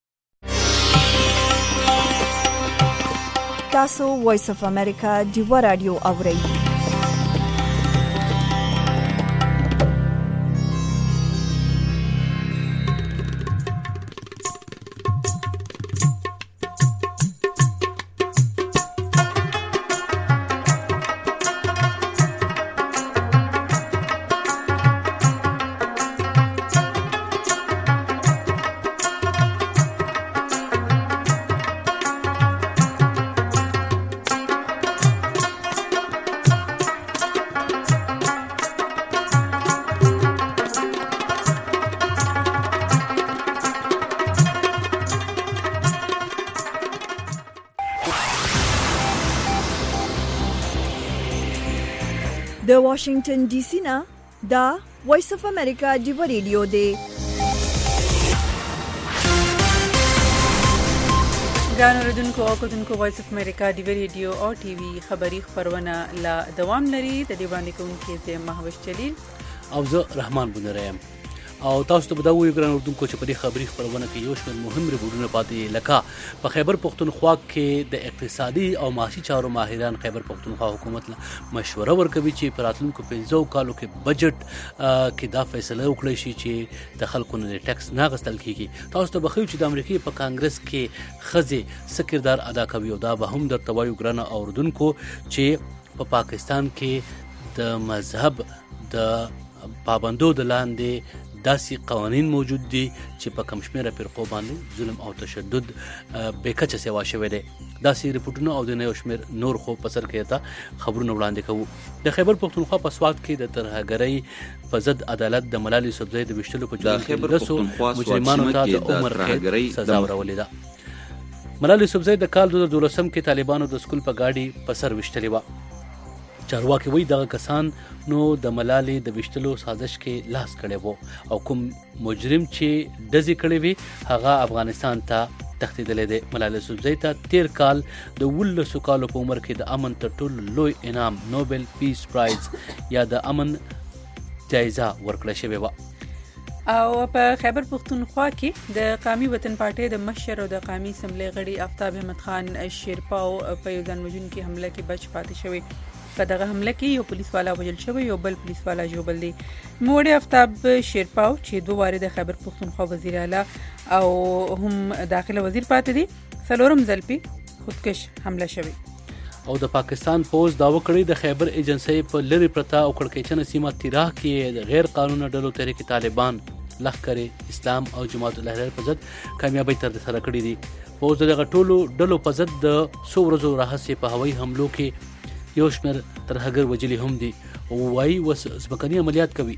تاسو وایس اف امریکا ډیوه راډیو اورئ. د واشنگټن ډي سي نه دا وایس اف امریکا ډیو ریډیو دی. ګرانو اوریدونکو او کتونکو وایس اف امریکا ډیو ریډیو او ټي وي خبری خبرونه لا دوام لري. د دې باندې کوونکې زه مهوش جلیل او زه رحمان بنرایم او تاسو ته به دا وایو ګران اردوونکو چې په دې خبري خبرونه کې یو شمېر مهم رپورټونه پاتې لکه په خیبر پختونخوا کې د اقتصادي او معاشي چارو ماهران خیبر پختونخوا حکومت مشوره ورکوي چې په راتلونکو پنځو کالو کې بجټ کې دا فیصله وکړي شي چې د خلکو نه ټیکس نه اخیستل کیږي. تاسو ته بخښو چې د امریکای په کانګرس کې ښځې څه کردار ادا کوي او دا به هم درته وایو ګران اردوونکو چې په پا پاکستان کې د مذهب د پابندو د لاندې داسې قوانین موجود دي چې په کم شمېره فرقو باندې ظلم او تشدد بې کچه سیوا شوی دی. داسې رپورټونه او د یو شمېر نور خو په سر کې ته خبرونه وړاندې کوو. د خیبر پختونخوا په سوات کې د ترهګرۍ په ضد عدالت د ملالۍ یوسفزۍ د ویشتلو په جرم کې لسو مجرمانو ته د عمر قید سزا ورولې ده. ملالۍ یوسفزۍ د کال دوه زره دولسم کې طالبانو د سکول په ګاډي په سر ویشتلې وه. چارواکي وایي دغه کسان نو د ملالۍ د ویشتلو سازش کې لاس کړی وو او کوم مجرم چې ډزې کړې وي هغه افغانستان ته تښتېدلی دی. ملالۍ یوسفزۍ ته تیر کال د اوولسو کالو په عمر کې د امن تر ټولو لوی انعام نوبل پیس پرایز یا د امن جایزه ورکړه شوې وه. او په خیبر پختونخوا کې د قومي وطن پارټۍ د مشر او د قومي اسمبلی غړي آفتاب احمد خان شیرپاو په یو ځان وژونکي حمله کې بچ پاتې شوی. په دغه حمله کې یو پولیس والا وژل شوی او بل پولیس والا ژوبل دی. موړ آفتاب شیرپاو چې دوه واره د خیبر پختونخوا وزیر اعلی او هم داخله وزیر پاتې دي څلورم ځل په خودکش حمله شوی. او د پاکستان پوز دا وکړی د خیبر ایجنسی په لری پرتا او کړکېچنه سیمه تیراه کې د غیر قانوني ډلو تحریک طالبان لخر اسلام او جماعت الاحرار په ضد کامیابی تر سره کړې دي. پوز دغه ټولو ډلو په ضد د څو ورځو راهیسې په هوایي حملو کې یو شمېر ترهګر وجلي هم دي او وایي وس ځمکني عملیات کوي.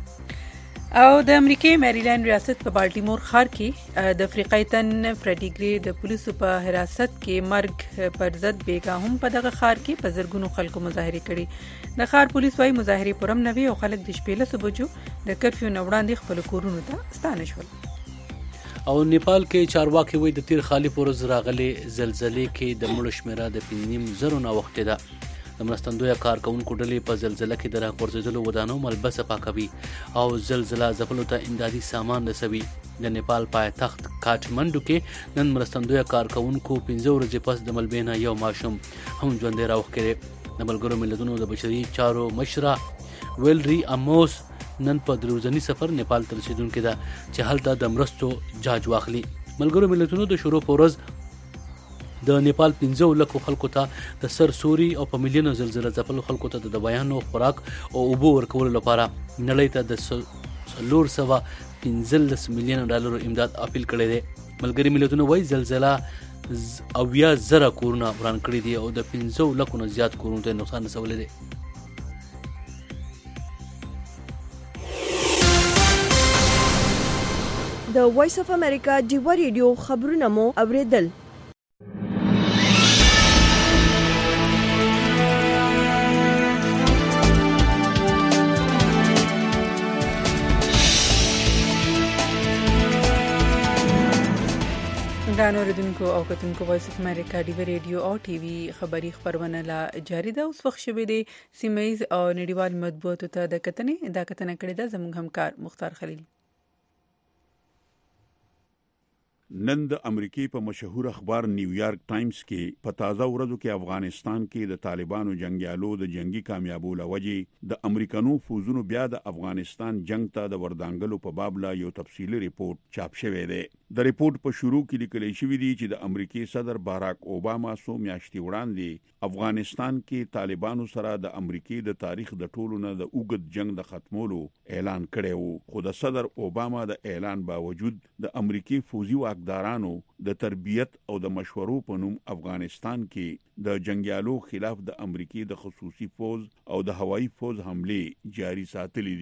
او د امریکای میریلند ریاست په بالټیمور ښار کې د افریقایي تن فریډي ګری د پولیسو په حراست کې مرګ پر ضد بیګا هم په دغه ښار کې په زرګونو خلکو مظاهره کړي. د ښار پولیس وايي مظاهره پرم نوي او خلک د شپې له بجو د کرفیو نه وړاندې خپل کورونو ته ستانه شول. او نیپال کې چارواکي وایي د تیر خالي پورز راغلي زلزلې کې د مړو شمیره د پنځم زرو نه وخت ده. د مرستندویه کارکونکو ډلې په زلزله کې د راغورځېدلو ودانو ملبسه پاکوي او زلزله ځپلو ته امدادي سامان رسوي. د نیپال پایتخت کاټمنډو کې نن مرستندویه کارکونکو پنځه ورځې پس د ملبې نه یو ماشوم هم ژوندی راوښکلی. د ملګرو ملتونو د بشري چارو مشره ویلري اموس نن په دروځني سفر نیپال ته رسیدونکې ده چې هلته د مرستو جاج واخلي. ملګرو ملتونو د شروع په ورځ د نیپال پنځه لکو خلکو ته د سر سوري او په میلیونو زلزله ځپلو خلکو ته د دوايانو خوراک او اوبو ورکولو لپاره نړۍ ته د څلور سوه پنځلس میلیونه ډالرو امداد اپیل کړی دی. ملګري ملتونو وایي زلزله اویا زره کورونه وران کړي دي او د پنځه لکو نه زیات کورونو ته نقصان رسولی دی. د وایس اف امریکا ډیو ریډیو خبرونه مو اوریدل. ګرانو اوریدونکو او کتونکو وایس اف امریکا ډیو ریډیو او ټي وي خبری خبرونه لا جاری ده. اوس وخت شوی دی سیمایز او نړیوال مطبوعاتو ته د کتنې دا کتنه کړې ده زموږ همکار مختار خلیل. نن د امریکای په مشهور اخبار نیویارک ټایمز کې په تازه ورځو کې افغانستان کې د طالبانو جنگیالو د جنگي کامیابو لوجې د امریکانو فوزونو بیا د افغانستان جنگ ته د وردانګلو په باب لا یو تفصیلی ریپورت چاپ شوی دی. د ریپورت په شروع کې لیکل شوی دی چې د امریکای صدر باراک اوباما سو میاشتې وړاندې افغانستان کې طالبانو سره د امریکای د تاریخ د ټولو نه د اوږد جنگ د ختمولو اعلان کړی وو. خو د صدر اوباما د اعلان باوجود د امریکای فوزي واکدارانو د تربیت او د مشورو په نوم افغانستان کې د جنگیالو خلاف د امریکای د خصوصي فوز او د هوایي فوز حمله جاری ساتلې دي.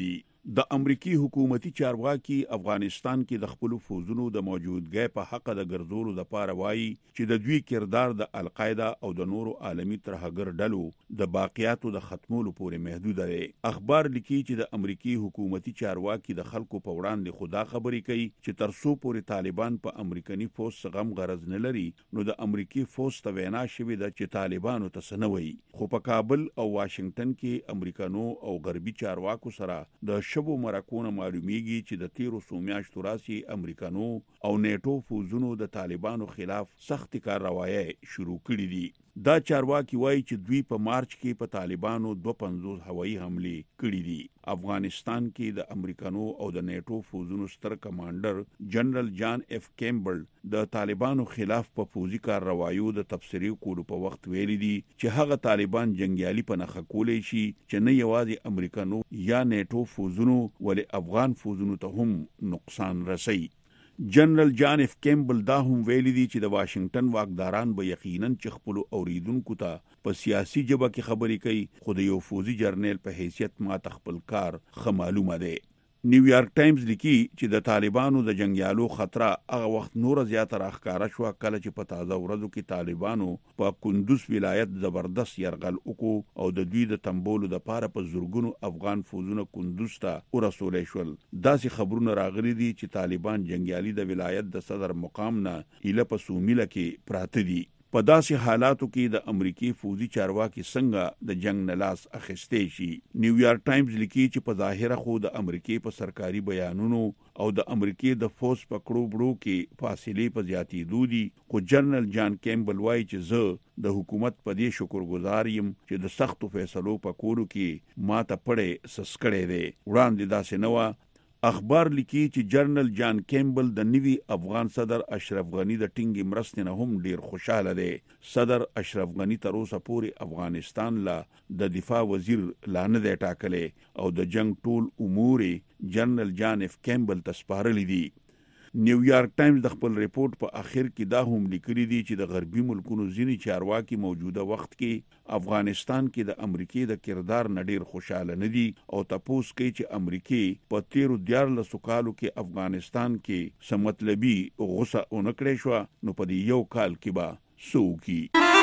د امریکای حکومتي چارواکي افغانستان کې د خپل فوجونو د موجودګۍ په حق د ګرځولو د پاره وایي چې د دوی کردار د القاعده او د نورو عالمي ترهګر ډلو د باقیاتو د ختمولو پورې محدود دی. اخبار لیکي چې د امریکای حکومتي چارواکي د خلکو په وړاندې خدا خبرې کوي چې ترڅو پورې طالبان په امریکایي فوج څخه غم غرض نه لري نو د امریکای فوج ته وینا شوې ده چې طالبانو ته سنوي. خو په کابل او واشنگټن کې امریکانو او غربي چارواکو سره د شبو مرکونه معلومیږي چې د تیرو څو میاشتو راسي امریکانو او نیټو فوجونو د طالبانو خلاف سخت کارروایي شروع کړې دي. دا چارواکي وایي چې دوی په مارچ کې په طالبانو دوه پنځوس هوایي حمله کړې دي. افغانستان کې د امریکانو او د نیټو فوجونو ستر کمانډر جنرال جان اف کیمبل د طالبانو خلاف په فوجي کارروایو د تبصرې کولو په وخت ویلي دي چې هغه طالبان جنگیالي په نخښه کولای شي چې نه یوازې امریکانو یا نیټو فوجونو ولې افغان فوجونو ته هم نقصان رسي. جنرال جان اف کیمبل دا هم ویلي دي چې د واشنگټن واکداران به یقینا چې خپل اوریدونکو ته په سیاسي جبهه کې خبرې کوي خو د یو فوجي جرنیل په حیثیت ما خپل کار خه معلومه ده. نیویارک ټایمز لیکي چې د طالبانو د جنگیالو خطر هغه وخت نور زیاته راښکاره شو کله چې په تازه ورځو کې طالبانو په کندوز ولایت زبردست يرغل وکړو او د دوی د تنبولو د پاره په زورګونو افغان فوجونه کندوز ته ورسولې شول. داسې خبرونه راغلي دي چې طالبان جنگیالي د ولایت د صدر مقام نه اله په سومیله کې پراته دي. په داسې حالاتو کې د امریکای فوجي چارواکي څنګه د جنگ نه لاس اخیستې شي. نیویارک ټایمز لیکي چې په ظاهره خو د امریکای په سرکاري بیانونو او د امریکای د فوج په کړو بړو کې فاصله په زیاتېدو دي خو جنرال جان کیمبل وایي چې زه د حکومت په دې شکرګزار یم چې د سختو فیصلو په کولو کې ماته پړې سسکړې ده. وړاندې داسې نه و. اخبار لیکي چې جنرال جان کیمبل د نوي افغان صدر اشرف غنی د ټینګي مرستې نه هم ډیر خوشاله دی. صدر اشرف غنی تر اوسه پورې افغانستان لا د دفاع وزیر لا نه دی ټاکلی او د جنگ ټول امور جنرال جان اف کیمبل ته سپارلي دي. نیویارک ټایمز د خپل ریپورت په اخر کې دا هم لیکلي دي چې د غربي ملکونو ځینې چارواکي موجوده وخت کې افغانستان کې د امریکای د کردار نه ډیر خوشاله نه دي او تاسو کوي چې امریکای په تیرو دیارلسو کالو کې افغانستان کې څه مطلبي غوسه اونکړې شو نو په دې یو کال کې به سوکي.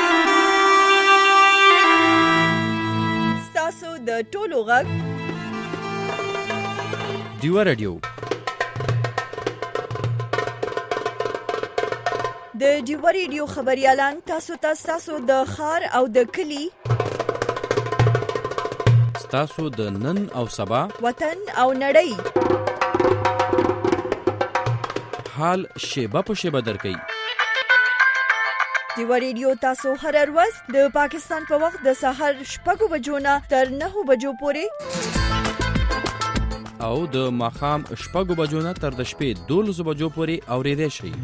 ستاسو د ټولو غږ دیوا رادیو د دیوا ریډیو خبريالان تاسو ته تاسو د خار او د کلی تاسو د نن او سبا وطن او نړۍ حال شیبه په شیبه درکې. دیوا ریډیو تاسو هر ورځ د پاکستان په وخت د سحر شپږ بجو نه تر نهه بجو پورې او د ماخام شپږ بجو نه تر د شپې دولس بجو پورې اوریدئ شئ.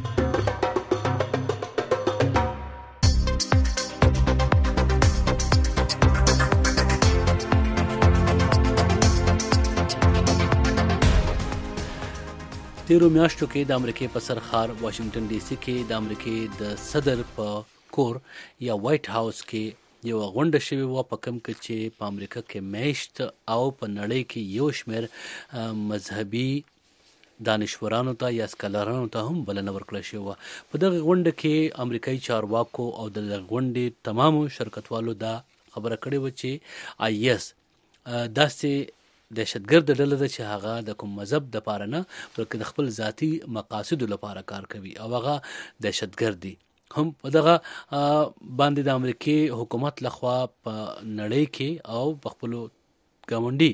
تیرو میاشتو کې د امریکای په سرخار واشنگټن ډي سي کې د امریکای د صدر په کور یا وایټ هاوس کې یو غونډه شوې و په کوم کې چې په امریکا کې میشت او په نړۍ کې یو شمېر مذهبي دانشورانو ته یا سکالرانو ته هم بلنه ورکړل شوې وه. په دغه غونډه کې امریکایي چارواکو او د غونډې تمامو شرکتوالو دا خبره کړې وه چې آی ایس داسې دهشتګرد ډله ده چې هغه د کوم مذهب د پاره نه بلکې د خپل ذاتی مقاصدو لپاره کار کوي او هغه دهشتګرد دي. هم په دغه باندې د امریکای حکومت لخوا په نړۍ کې او په خپل ګاونډي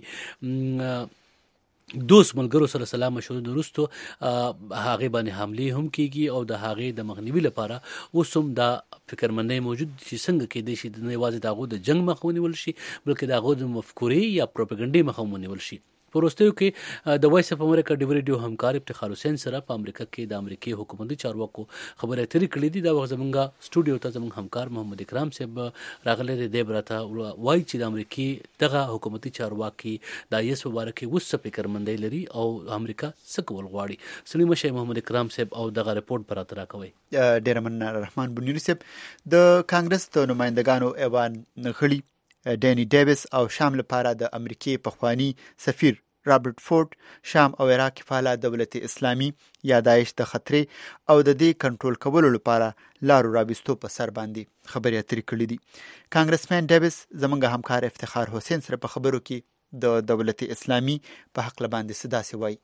دوست ملګرو سره سلام مشورې وروسته هغه باندې حمله هم کیږي او د هغه د مخنیوي لپاره اوسم دا فکرمندۍ موجود چې څنګه کې د شي د نوازي داغو د جنگ مخونیول شي بلکې داغو د مفکورې یا پروپاګاندا مخونیول شي. پروستیو کې د وایس اف امریکا ډیو ریډیو همکار افتخار حسین سره په امریکا کې د امریکای حکومتي چارواکو خبرې اترې کړې دي. دا وخت زمونږ سټوډیو ته زمونږ همکار محمد اکرام صاحب راغلی دی. برته وایي چې د امریکای دغه حکومتي چارواکي د ایس مبارکي وسه فکرمندۍ لري او امریکا څه کول غواړي. سلیم شه محمد اکرام صاحب او دغه رپورت براته راکوي. ډیر مننه رحمان بنيري صاحب. د کانګرس د نمائندګانو ایوان نخړي ډینی ډیویس او شام لپاره د امریکای پخوانی سفیر رابرټ فورد شام او عراق کې فعاله دولت اسلامي یا داعش د خطرې او د دې کنټرول کولو لپاره لارو رابستو په سر باندې خبرې اترې کړې دي. کانګرسمن ډیویس زمونږ همکار افتخار حسین سره په خبرو کې د دولت اسلامي په حق باندې څه داسې وایي.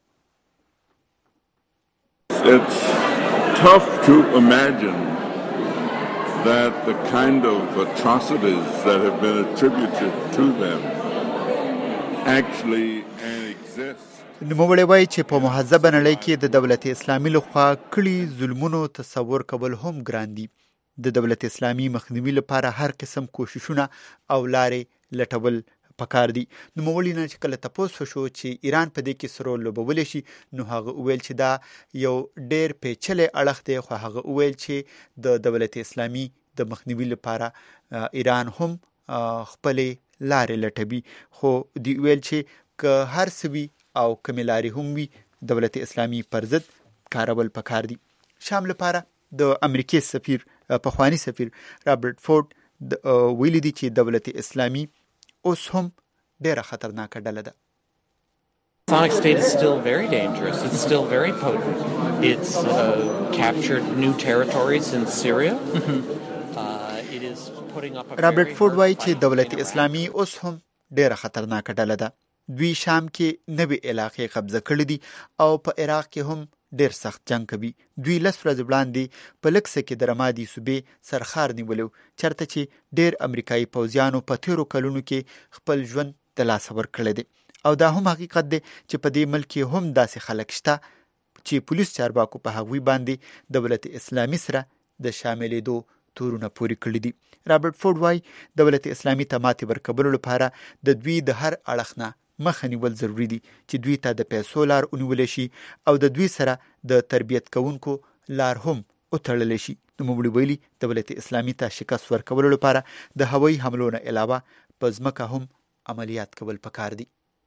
It's tough to imagine that the kind of atrocities that have been attributed to them actually exist. نوموړی وایي چې په مهذبه نړۍ کې د دولت اسلامي لخوا کړي ظلمونو تصور کول هم ګران دي. د دولت اسلامي مخنیوي لپاره هر قسم کوششونه او لارې لټول پکار دي. نوموړي نه چې کله تپوس وشو چې ایران په دې کې څه رول لوبولی شي، نو هغه وویل چې دا یو ډېر پیچلی اړخ دی، خو هغه وویل چې د دولت اسلامي د مخنیوي لپاره ایران هم خپلې لارې لټوي، خو دوی ویل چې که هر څه وي او کومې لارې هم وي دولت اسلامي پر ضد کارول پکار دي. شام لپاره د امریکې سفیر پخوانی سفیر رابرټ فورد ویلي دي چې دولت اسلامي اوس هم ډېره خطرناکه ډله ده. Islamic State is still very dangerous. It's still very potent. It's uh, captured new territories in Syria. uh, it is putting up a رابرټ فورد وایي چې دولت اسلامي اوس هم ډېره خطرناکه ډله ده. دوی شام کې نوې علاقې قبضه کړې دي او په عراق کې هم ډېر سخت جنگ کوي. دوی لس ورځې وړاندې په لکسه کې د رمادي صوبې سرخار نیولو، چېرته چې ډېر امریکایي پوځیانو په تېرو کلونو کې خپل ژوند د لاسه ورکړی دی. او دا هم حقیقت دی چې په دې ملک کې هم داسې خلک شته چې پولیس چارواکو په هغوی باندې دولت اسلامي سره د شاملېدو تورونه پورې کړي دي. رابرټ فورد وایي دولت اسلامي ته ماتې ورکولو لپاره د دوی د هر اړخ نه مخه نیول ضروري دي چې دوی ته د پیسو لار ونیولی شي او د دوی سره د تربیت کوونکو لار هم وتړلی شي. نوموړي ویلي دولت اسلامي ته شکست ورکولو لپاره د هوایي حملو نه علاوه په ځمکه هم عملیات کول پکار دي.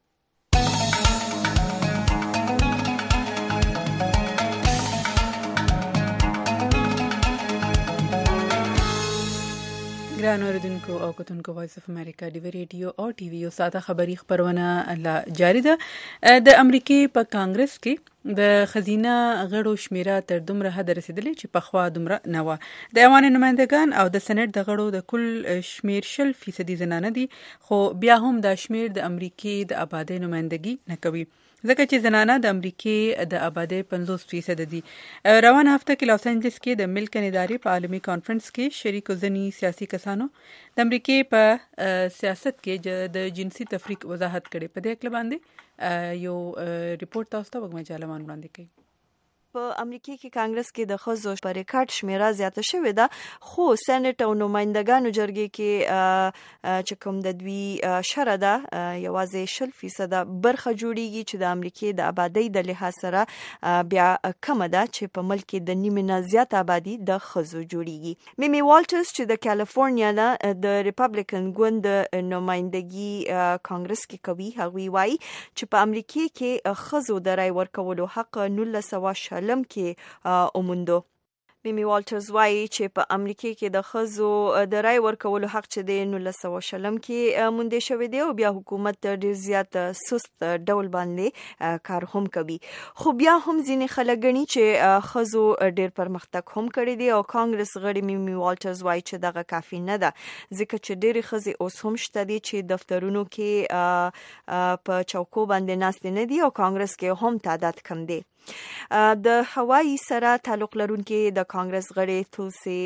ګران اوریدونکو او کتونکو وایس اف امریکا ډیوی ریډیو او ټي وي او ساده خبری خبرونه لا جاری ده. د امریکای په کانګرس کې د خزینه غړو شمیره تر دومره حد رسیدلې چې په خوا دومره نه و. د ایوان نمائندگان او د سېنات د غړو د کل شمیر شل فیصدي زنانه دي، خو بیا هم دا شمیر د امریکای د آبادی نمائندګي نه کوي، ځکه چې زنانه د امریکای د آبادی پنځوس فیصد دي. روان هفته کې لاس انجلس کې د ملکن ادارې په عالمي کانفرنس کې شریکو ځنی سیاسي کسانو د امریکای په سیاست کې د جنسي تفریق وضاحت کړي. په دې اړه باندې یو ریپورت تاسو ته وګورئ چې علمان وړاندې کوي. په امریکا کې کانګرس کې د ښځو په ریکارډ شمیره زیاته شوې ده، خو سېنات او نمائندګانو جرګې کې چې کوم د دوی شره ده یوازې شل فیصده برخه جوړیږي چې د امریکا د آبادی د لحاظ سره بیا کمه ده چې په ملک کې د نیمه نه زیات آبادی د ښځو جوړیږي. میمی والټرز چې د کالیفورنیا نه د ریپبلیکن ګوند نمائندګي کانګرس کې کوي، هغوی وایي چې په امریکا کې ښځو د رای ورکولو حق نولس سوه شل لم کې اوموندو. میمی والټرز وایي چې په امریکا کې د ښځو د رای ورکولو حق چې د نولس سوه شلم کې موندې شوی دی او بیا حکومت ډېر زیات سست ډول باندې کار هم کوي. خو بیا هم ځینې خلک ګڼي چې ښځو ډېر پرمختګ هم کړی دی او کانګرس غړي میمی والټرز وایي چې دغه کافي نه ده، ځکه چې ډېرې ښځې اوس هم شته دي چې دفترونو کې په چوکو باندې ناستې نه دي او کانګرس کې هم تعداد کم دی. د هوایی سره تعلق لرونکي د کانګرس غړي تولسي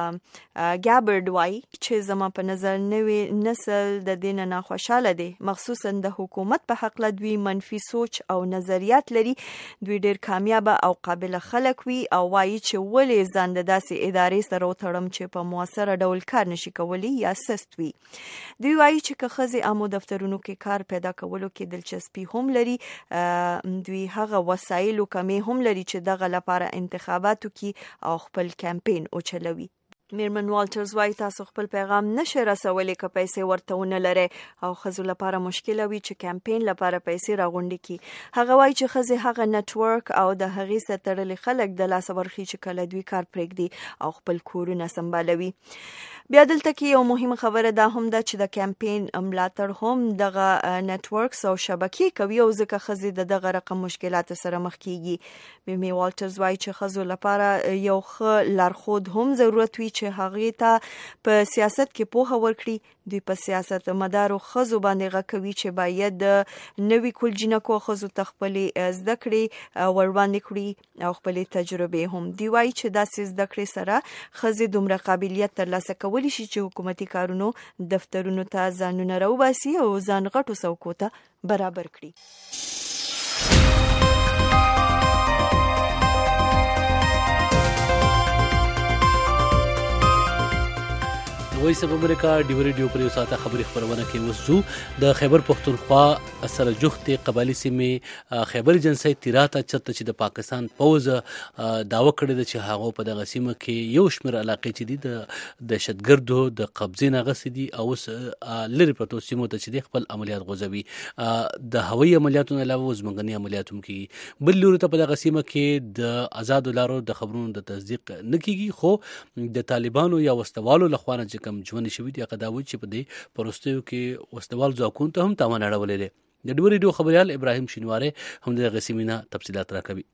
ګابرډ وایي چې زما په نظر نوې نسل د دین نه خوشاله دي، مخصوصا د حکومت په حق له دوی منفي سوچ او نظریات لري. دوی ډېر کامیاب او قابل خلک وي او وایي چې ولې ځان د داسې ادارې سره وتړم چې په موثره ډول کار نشي کولی یا سست وي. دوی وایي چې که ښځې عامو دفترونو کې کار پیدا کولو کې دلچسپي هم لري، دوی هغه وسایلو کمې هم لري چې دغه لپاره انتخاباتو کې او خپل کمپین اوچلوي. میرمن والټرز وايي تاسو خپل پیغام نشئ رسولی که پیسې ورته ونه لرئ او ښځو لپاره مشکل وي چې کمپین لپاره پیسې راغونډې کړي. هغه وايي چې ښځې هغه نټورک او د هغې سره تړلي خلک د لاسه ورخي چې کله دوی کار پرېږدي او خپل کورونه سمبالوي. بیا دلته کې یو مهمه خبره دا هم ده چې د کمپین ملاتړ هم دغه نټورکس او شبکې کوي او ځکه ښځې د دغه رقم مشکلاتو سره مخ کیږي. میرمن والټرز وايي چې ښځو لپاره یو ښه لارښود هم ضرورت وي چې هغې ته په سیاست کې پوهه ورکړي. دوی په سیاست مدارو ښځو باندې غږ کوي چې باید د نوي کول جینکو ښځو ته خپلې زده کړې ور وړاندې کړي او خپلې تجربې هم. دوی وايي چې داسې زده کړې سره ښځې دومره قابلیت ترلاسه کولی شي چې حکومتي کارونو دفترونو ته ځانونه راوباسي او ځان غټو څوکو ته برابر کړي. وایس اف امریکا ډیو ریډیو پر یو ساعته خبري خبرونه کې وسو د خیبر پښتونخوا سره جوختي قبایلی سیمې خیبر جنسي تیراته چته چې د پاکستان پوز داوا کړی د چې هغه په دغه سیمه کې یو شمېر علاقې چې دي د دهشتګردو د قبضې نه غسدي او لری پروتو سیمو ته چې خپل عملیات غوځوي. د هوایي عملیاتونو علاوه وزمنګني عملیات هم کوي. بل لوري ته په دغه سیمه کې د آزاد لارو د خبرونو د تصدیق نه کیږي خو د طالبانو یا وسوالو لخوا نه کم ژوند شوی دی قداوی چې په دې پروستیو کې وسوال ځواکونو ته هم تاوان اړولې دي. د ډیو ریډیو خبريال ابراهیم شینواره هم د غسیمینا تفصيلات راکوي.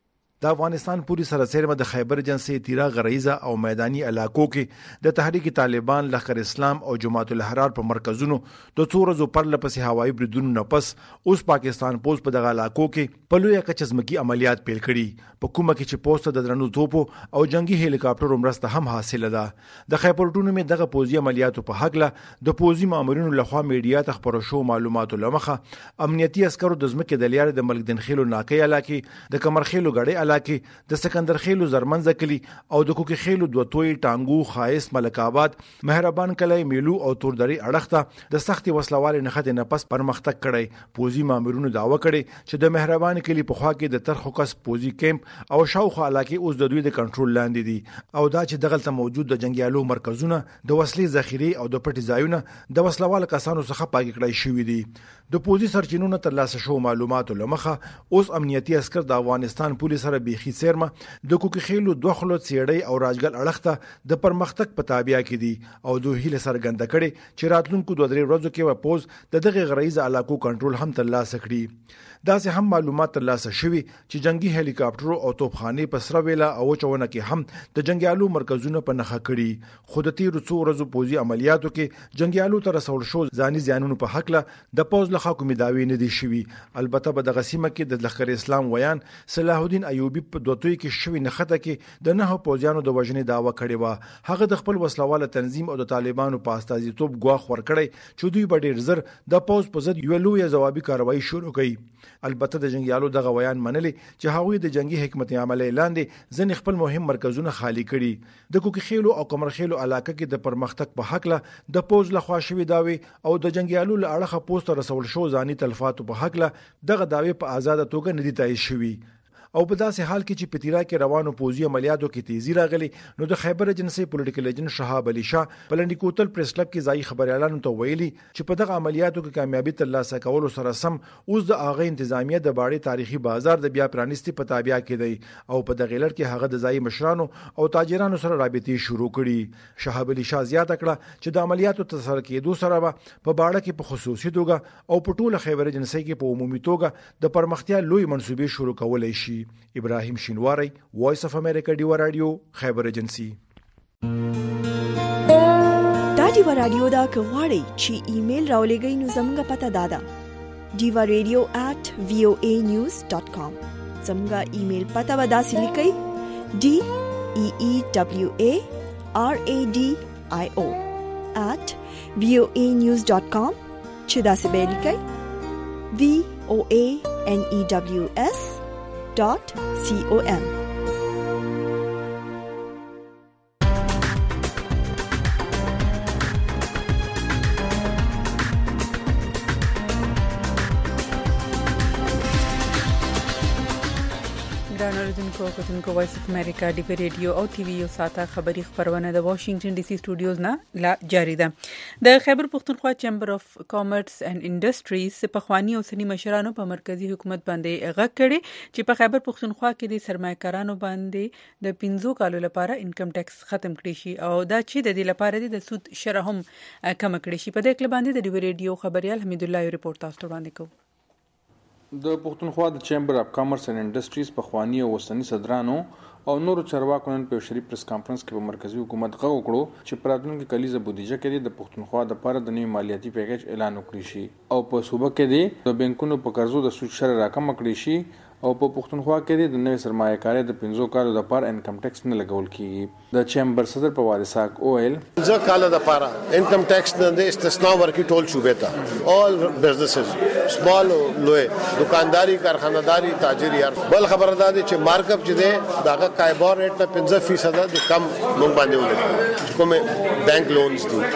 د افغانستان پوری سرسره د خیبر جنسي تیرا غریزه او میدانی علاقو کې د تحریک طالبان لخر اسلام او جماعت الاحرار په مرکزونو د څو ورځې پر لپسې هوایي بریدونو نه پس اوس پاکستان پوز په دغه علاقو کې په لوی کچزمکی عملیات پیل کړي. په کومه کې چې پوسټ د درنو توپو او جنگي هلیکاپټرو مرسته هم حاصله ده. د خیبرټونو می دغه پوزي عملیاتو په حق له د پوزي مامورینو لخوا میډیا ته خبرو شو معلوماتو لمخه امنیتي عسکرو د ځمکې د لیار د ملک دن خېلو ناکې علاقې د کمرخېلو غړې علاقې د سکندر خېلو زرمنځ کلی او د کوکي خېلو دوتوي ټانګو خایس ملک آباد مهربان کلی میلو او توردري اړخته د سختي وسلوال نخته نه پس پرمختګ کړي. پوزي مامورونو داوا کړي چې د مهربان کلی په خوا کې د ترخو کس پوزي کیمپ او شاوخوا علاقې اوس د دوی د کنټرول لاندې دي او دا چې دغلته موجود د جنگیالو مرکزونه د وسلې ذخیره او د پټي ځایونه د وسلوال کسانو څخه پاک کړای شوې دي. د پوزي سرچینونو ترلاسه شو معلوماتو لمخه اوس امنیتي عسكر د افغانستان پولیس سره بيخي سیرمه د کوکي خېلو دوه خلو سیړی او راجګل اړخته د پرمختګ په تابع کې دي او دوه هله سرګند کړي چې راتلونکو دوه درې ورځو کې پوز د دغه غریزه علاقو کنټرول هم ترلاسه کړي. دا سه هم معلومات ترلاسه شوي چې جنگي هلیکاپټرو او توپخانه په سره ویلا او چونه کې هم د جنگیالو مرکزونه په نخښه کړي. خود تیر څو ورځو پوزي عملیاتو کې جنگیالو تر رسول شو ځاني زیانونو په حق له د پوز لخوا کومې داوی نه دي شوي. البته په دغه سیمه کې د لخر اسلام ویان صلاح الدین ایوبی په دوتوي کې شوی نخته کې د نه پوزیانو د وژنې داوا کړې و. هغه د خپل وسلواله تنظیم او د طالبانو په استازیتوب ګواخ ورکړی چې دوی به ډیر زر د پوز په ضد یو لوی جوابي کاروایی شروع کړي. البته د جنگیالو دغه ویان منلي چې هغوی د جنگي حکمت عملی لاندې ځنې خپل مهم مرکزونه خالی کړي. د کوکي خېلو او کمرخېلو علاقه کې د پرمختګ په حق له د پوز لخوا شوی داوی او د جنگیالو له اړخه پوسټ رسول شو ځاني تلفاتو په حق له دغه داوی په آزاد توګه ندي تایید شوی. او په داسې حال کې چې پتیرا کې روانو پوزي عملیاتو کې تیزی راغلی نو د خیبر جنسي پولیټیکل ایجنټ شهاب علي شاه په لنډی کوتل پریس کلب کې ځای خبريالانو ته ویلي چې په دغه عملیاتو کې کامیابی ترلاسه کولو سره سم اوس د اغه انتظامیه د باړې تاریخي بازار د بیا پرانیستي په تابع کې دی او په دغه لړ کې هغه د ځای مشرانو او تاجرانو سره رابطې شروع کړي. شهاب علي شاه زیاته کړه چې د عملیاتو تسره کېدو سره په باړه کې په خصوصي توګه او په ټوله خیبر جنسي کې په عمومي توګه د پرمختیا لوی منسوبې شروع کولای شي. ابراهیم شینواری وایس اف امریکا ډیو رادیو خیبر ایجنسی. دا ډیو رادیو دا کغواړي چې ایمیل راولېږئ نو زموږ پته دادا diva radio at voa news dot com. زموږ ایمیل پته ودا سلیکئ d e e w a r a d i o at voa news dot com چې دا څه به لیکئ v o a n e w s dot com. اوریدونکو کتونکو وایس اف امریکا ډي وی ریډیو او ټي وی یو ساته خبری خبرونه د واشنگټن ډي سي سټوډیوز نه لا جاری ده. د خیبر پختونخوا چیمبر اف کامرس اینڈ انډستریز په خواني او سنی مشرانو په مرکزی حکومت باندې غږ کړي چې په خیبر پختونخوا کې د سرمایه‌کارانو باندې د پنځو کالو لپاره انکم ټیکس ختم کړي شي او دا چې د دې لپاره د سود شرح هم کم کړي شي. په دې کله باندې د ډي وی ریډیو خبريال حمید الله یو ریپورت تاسو ته وړاندې کوي. د پښتونخوا د چیمبر اف کامرس اینڈ انډستریز په خواني او وسنی صدرانو او نورو چارواکو نن په شریف پریس کانفرنس کې په مرکزی حکومت غږ وکړو چې په راتلونکي کلیزه بودیجه کې د پښتونخوا د لپاره د نوي مالیاتي پیکیج اعلان وکړي شي او په صوبه کې د بانکونو په قرضو د سود شرح راکم کړي شي او په پښتونخوا کې د نوې سرمایه‌کاري د پنځو کالو لپاره انکم ټیکس نه لګول کیږي. د چیمبر صدر په وارثاک اویل ځکه کال لپاره انکم ټیکس نه استثناء ورکړي ټول شوبې ته all businesses small لوی دکانداری کارخانه‌داری تاجر یار بل خبردار دي چې مارک اپ چې ده داغه کایبار ریټ نه پنځه فیصد د کم مونږ باندې ولګي کومه بانک لونز دي.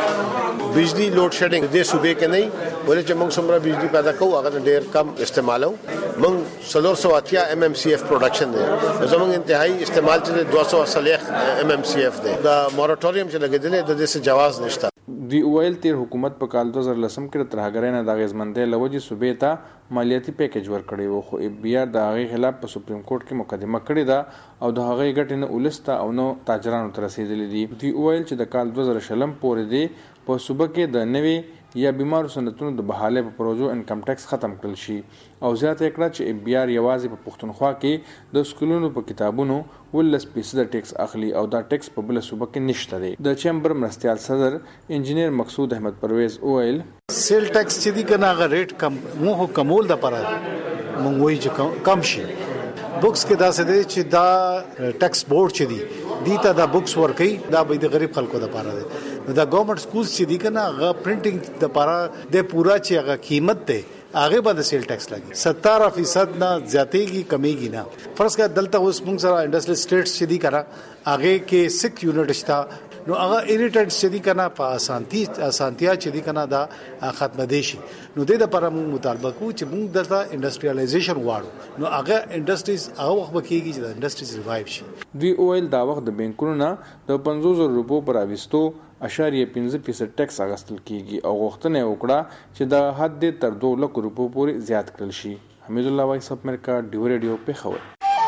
بجلی لوډ شیډینګ دې صوبې کې نه ولې چې موږ څومره بجلی پیدا کوو هغه ډېر کم استعمالو. موږ څلور سو اتیا ایم ایم سی ایف پروډکشن دی زموږ انتهایی استعمال چې دوه سو صلیخ ایم ایم سی ایف دی. دا مورټوریم چې لګیدل د دې څه جواز نشته. دی اویل تیر حکومت په کال دوه هزار لسم کې ترهګرۍ نه د غیزمندۍ لوجې صوبې ته مالیاتي پیکیج ورکړی وو خو بیا د هغې خلاف په سپریم کورټ کې مقدمه کړې ده او د هغې ګټې نه ولسته او نو تاجرانو ته رسېدلې دي. دی اویل چې د کال دوه زره شلم پورې دی په صوبه کې د نوې یا بیمارو سنتونو د بحاله په پروژو انکم ټیکس ختم کړل شي او زیاته کړه چې بیا یوازې په پښتونخوا کې د سکولونو په کتابونو ولس فیصد ټیکس اخلي او دا ټیکس په بل صوبه کې نشته دی. د چیمبر مرستيال صدر انجینیر مقصود احمد پرویز اویل سیل ټیکس چې دی کنه هغه ریټ کم مو کمول د پره مونږ وایي چې کم شي. بوکس کې دا څه دی چې دا ټیکس بورډ چې دی دیتا دا بوکس ورکي دا به د غریب خلکو د پاره دی. دا ګورنمنت سکولز چې دی کنه هغه پرینټینګ د پاره د پورا چې هغه قیمت دی هغه باندې سیل ټیکس لګي ستر فیصد نه زیاتېږي کمیږي نه. فرض کړه دلته اوس موږ سره انډستریل سټیټس چې دی کړه هغه کې سکس یونټ شته نو هغه انټرنیټ چې دی کنه په اسانتي اسانتیا چې دی کنه دا ختم دي شي. نو د دې لپاره موږ مطالبه کوو چې موږ دلته انډستریالایزیشن واړو نو هغه انډستریز هغه وخت بکیږي چې د انډستریز ریوایو شي. دی اویل دا وخت د بانکونو نه د پنځوس زره روپو پر اوستو اشاریه پنځه فیصد ټیکس اغستل کیږي او غوښتنه وکړه چې د حد تر دوه لک روپو پورې زیات کړل شي. حمید الله وایس اف امریکا ډي وی ریډیو په خبر.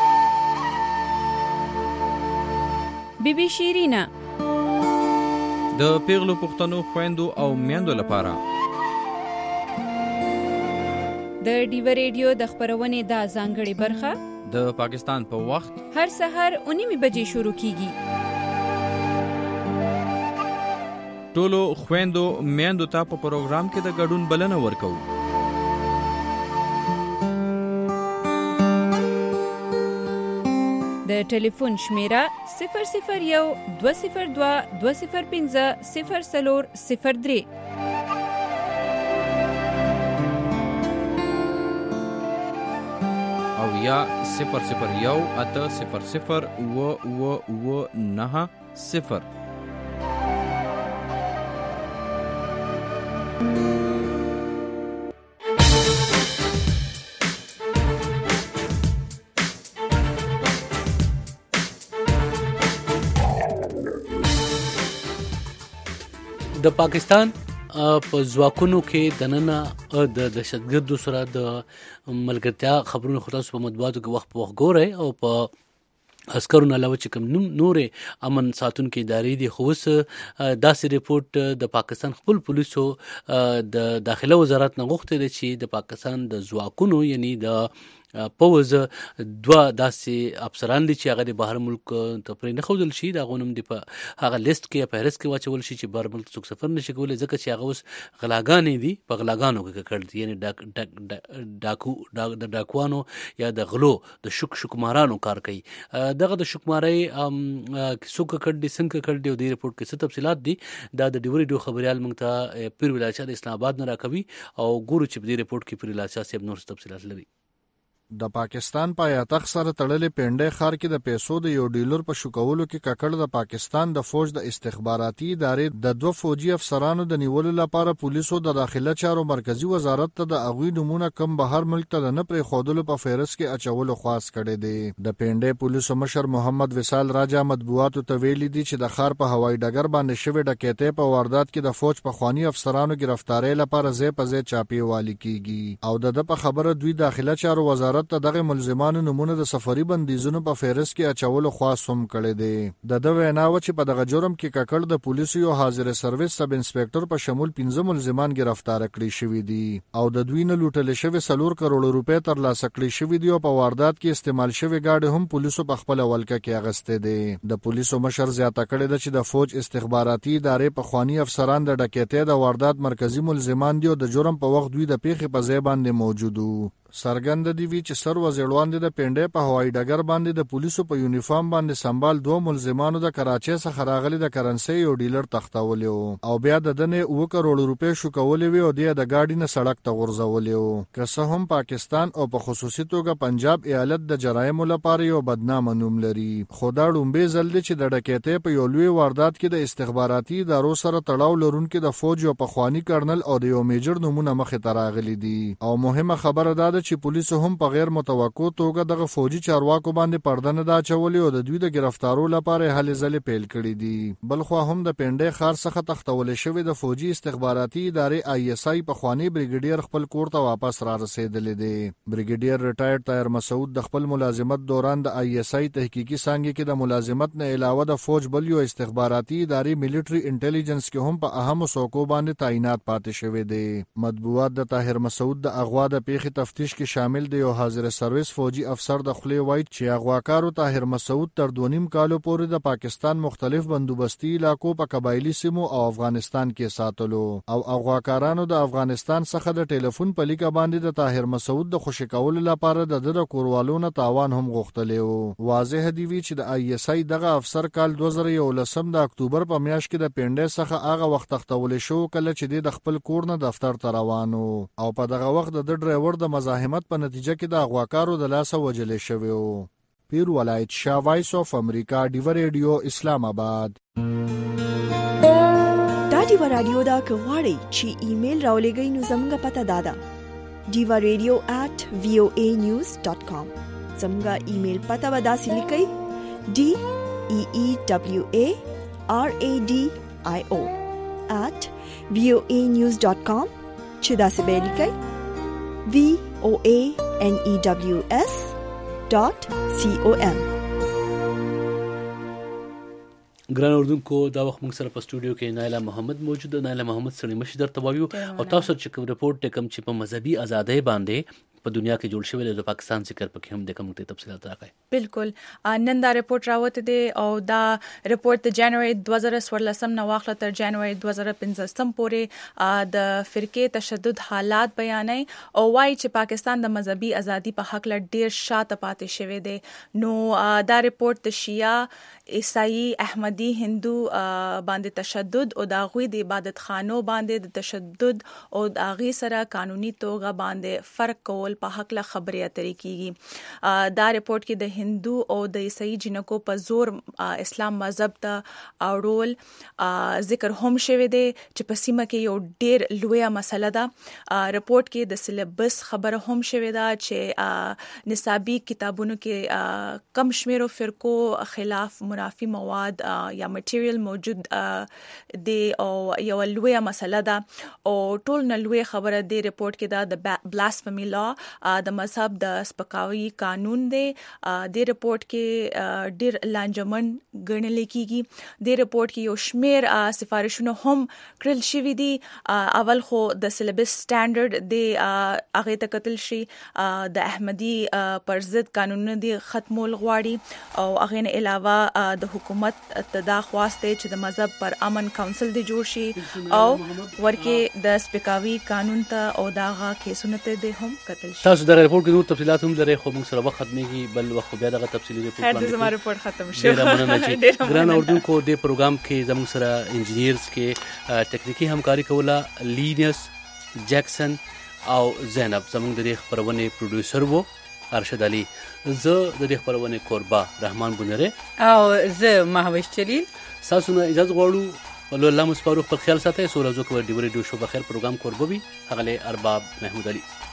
بی بی شیرینا د پیغلو پښتنو خويندو او میندو لپاره د ډي وی ریډیو د خبرونې د ځانګړي برخه د پاکستان په پا وخت هر سحر اونیمه بجې شروع کیږي. ټولو خويندو میندو ته په پروګرام کې د ګډون بلنه ورکو. د ټلیفون شمیره صفر صفر یو دوه صفر دوه دوه صفر پنځه صفر صفر صفر درې او یا صفر صفر یو اته صفر صفر و و و نه صفر. د پاکستان په ځواکونو کې د نننه د دهشتګردو سره د ملګرتیا خبرونه خو تاسو په مطبوعاتو کې وخت په وخت ګورئ او په عسکرونو علاوه چې کوم نورې امن ساتونکو ادارې دي خو اوس داسې ریپورت د پاکستان خپل پولیسو د داخله وزارت نه غوښتي دی چې د پاکستان د ځواکونو یعنی د پوز دوا داسې افسران دي چې هغه د بهر ملک ته پرې نه ښودل شي دا غونم دي په هغه لیست کې یا فهرست کې واچول شي چې بهر ملک څوک سفر نشي کولی ځکه چې هغه اوس غلاګانې دي په غلاګانو کې کړل دي یعنی ډاک ډاکو د ډاکوانو یا د غلو د شک شکمارانو کار کوي. دغه د شکمارۍ څوک کړ دي څنګه کړ دي او د ریپورت کې څه تفصيلات دي دا د ډي وی ریډیو خبريال موږ ته پیر ولایت د اسلام آباد نه راکوي او ګورو چې په دې ریپورت کې پیر ولایت صاحب نور تفصيلات لري. د پاکستان پایتخت سره تړلې پنډۍ ښار کې د پیسو د یو ډیلر په شوکولو کې ککړ د پاکستان د فوج د استخباراتي ادارې د دوه فوجي افسرانو د نیولو لپاره پولیسو د داخله چارو مرکزی وزارت ته د اغوی نمونه کم بهر ملک ته نه پرې خودلو په فهرست کې اچولو خواست کړي دي. د پنډۍ پولیسو مشر محمد وصال راجا مطبوعاتو ته ویلي دي چې د ښار په هوایي ډګر باندې شوې ډکیتۍ په واردات کې د فوج په خواني افسرانو گرفتارۍ لپاره ځای په ځای چاپی والی کیږي او د په خبره دوی داخله چارو وزارت ته دغه ملزمانو نمونه د سفري بندیزونو په فهرست کې اچولو خواست هم کړي دي. د د ویناو چې په دغه جرم کې ککړ د پولیسو یو حاضر سرویس سب انسپکټر په شمول پنځه ملزمان گرفتار کړي شوي دي او د دوی نه لوټل شوی سلور کروڑ روپے تر لاسه کړي شوی دی او په واردات کې استعمال شوی گاډي هم پولیسو په خپل ولکه کې اغسته دي. د پولیسو مشر زیاته کړی دی چې د فوج استخباراتي ادارې په خواني افسران د ډکیتۍ د واردات مرکزی ملزمان دي او د جرم په وخت دوی د پیښې په ځای باندې موجود وو. سرګند دی وی چې سر وزیروان د پنډۍ په هوایي ډګر باندې د پولیسو په یونیفارم باندې سنبال دوه ملزمانو د کراچۍ څخه راغلي د کرنسي یو ډیلر تختولې او بیا د دنه اوه کروڑ روپے شو کولې وی او د گاډي نه سړک ته غورځولې. که څه هم پاکستان او په خصوصي توګه پنجاب ایالت د جرایمو لپاره یو بدنامه نوم لري، خو دا ډومبې ځل دی چې د ډکیتۍ په یو لوی واردات کې د استخباراتي ادارو سره تړاو لرونکي د فوج او پخوانی کرنل او د یو میجر نمونه مخې ته راغلي دي. او مهمه خبره ده چې پولیسو هم په غیر متوقع توګه دغه فوجي چارواکو باندې پرده نه دا چولې او د دوی د گرفتارو لپاره هلې ځلې پیل کړي دي. بلخو هم د پنډۍ ښار څخه تختول شوی د فوجي استخباراتي ادارې آی ایس آی په خوانی بریګیډیر خپل کور ته واپس را رسیدلې دي. بریګیډیر ریټایرډ طاهر مسعود د خپل ملازمت دوران د آی ایس آی تحقیقي څانګې کې د ملازمت نه علاوه د فوج بل یو استخباراتي ادارې ملټری انټيليجنس کې هم په اهمو څوکو باندې تعینات پاتې شوی دي. مطبوعات د طاهر مسعود د اغوا د پیښې تفتیش کې شامل دی او حاضر سرویس فوجي افسر د خلی وایي چې اغواکارو طاهر مسعود تر دونیم کالو پورې د پاکستان مختلف بندوبستي علاقو په قبایلی سیمو او افغانستان کې ساتلو او اغواکارانو د افغانستان څخه د ټلیفون په لیکه باندې د طاهر مسعود د خوشی کولو لپاره د د کوروالو نه تاوان هم غوښتلی. واضح دی وی چې د آی ایس آی دغه افسر کال دوه زره یولسم د اکتوبر په میاشت کې د پنډۍ څخه هغه وخت تختول شو کله چې د خپل کور نه دفتر ته روانو او په دغه وخت د ډرایور د مزاحمت په نتیجه کې د اغواکارو د لاسه وجلې شوی وو. پیر ولایت شاه وایس اف امریکا ډیو ریډیو اسلام آباد. دا ډیو رادیو دا کغواړي چې ایمیل راولېږئ نو زموږ پته دادا ډیو ریډیو at voa news dot com. زموږ ایمیل پته ودا سلیکئ d e e w a r a d i o at voa news dot com چې دا څه به لیکئ v o a n e w s dot com. ګران اردوونکو دا وخت موږ سره په سټوډیو کې نایله محمد موجود ده. نایله محمد سړي مشر درته وایو او تاسو چې کوم رپورټ کوم چې په مذهبي ازادۍ باندې په دنیا کې جوړ شوی د پاکستان ذکر پکې هم د کوم ته تفصیلات راغی. بالکل نن دا رپورټ راوته دي او دا رپورټ د جنوري دوه زره څوارلسم نه واخله تر جنوري دوه زره پنځلسم پورې د فرقې تشدد حالات بیانوي او وايي چې پاکستان د مذهبي ازادي په حق لړ ډیر شاته پاتې شوی دی. نو دا رپورټ د شیعه عیسائی احمدي هندو باندې تشدد او د غوی د عبادت خانو باندې د تشدد او د غي سره قانوني توګه باندې فرق کول په حق له خبرې اترې کیږي. دا رپورټ کې د هندو او د عیسائی جنکو په زور اسلام مذهب ته اورول ذکر هم شوی دی چې په سیمه کې یو ډیر لویه مسله ده. رپورټ کې د سلیبس خبره هم شوی ده چې نصابی کتابونو کې کم شمیرو فرقو خلاف منافی مواد یا مټیریل موجود دی او یو لویه مسله ده او ټول نه لویه خبره دی رپورټ کې دا د بلاسفمی لا د مذهب د سپکاوي قانون دی. د رپورټ کې ډیر لانجمن ګڼل کیږي. د رپورټ کې یو شمیر سفارښونه هم کړل شوی دي. اول خو د سلیبس سټانډرډ دی هغه ته قتل شي د احمدي پر ضد قانونونه دی ختمول غواړي او هغه نه علاوه د حکومت تدا خواسته چې د مذهب پر امن کونسل دی جوړ شي او ورکه د سپکاوي قانون ته او داغه کیسونه ته د هم قتل شي. تاسو د رپورټ کې نور تفصيلات هم لري خو موږ سره وخت ختميږي بل وخت بیا دغه تفصیلی رپورټ باندې خیر زموږ رپورټ ختم شو. ګران اردوونکو د پروګرام کې زموږ سره انجینیرز کې ټیکنیکی همکاري کوله لینیس جیکسن او زینب زموږ د خبرونه پروډوسر وو ارشد علي، زه د دې خبرونه کوربه رحمان بنره او زه مهوش جلیل تاسو نه اجازه غواړو ولو الله مسپارو خپل خیال ساتي. سورزو کو ډیوري ډو شو بخیر پروګرام کوربه وي هغه له ارباب محمود علي.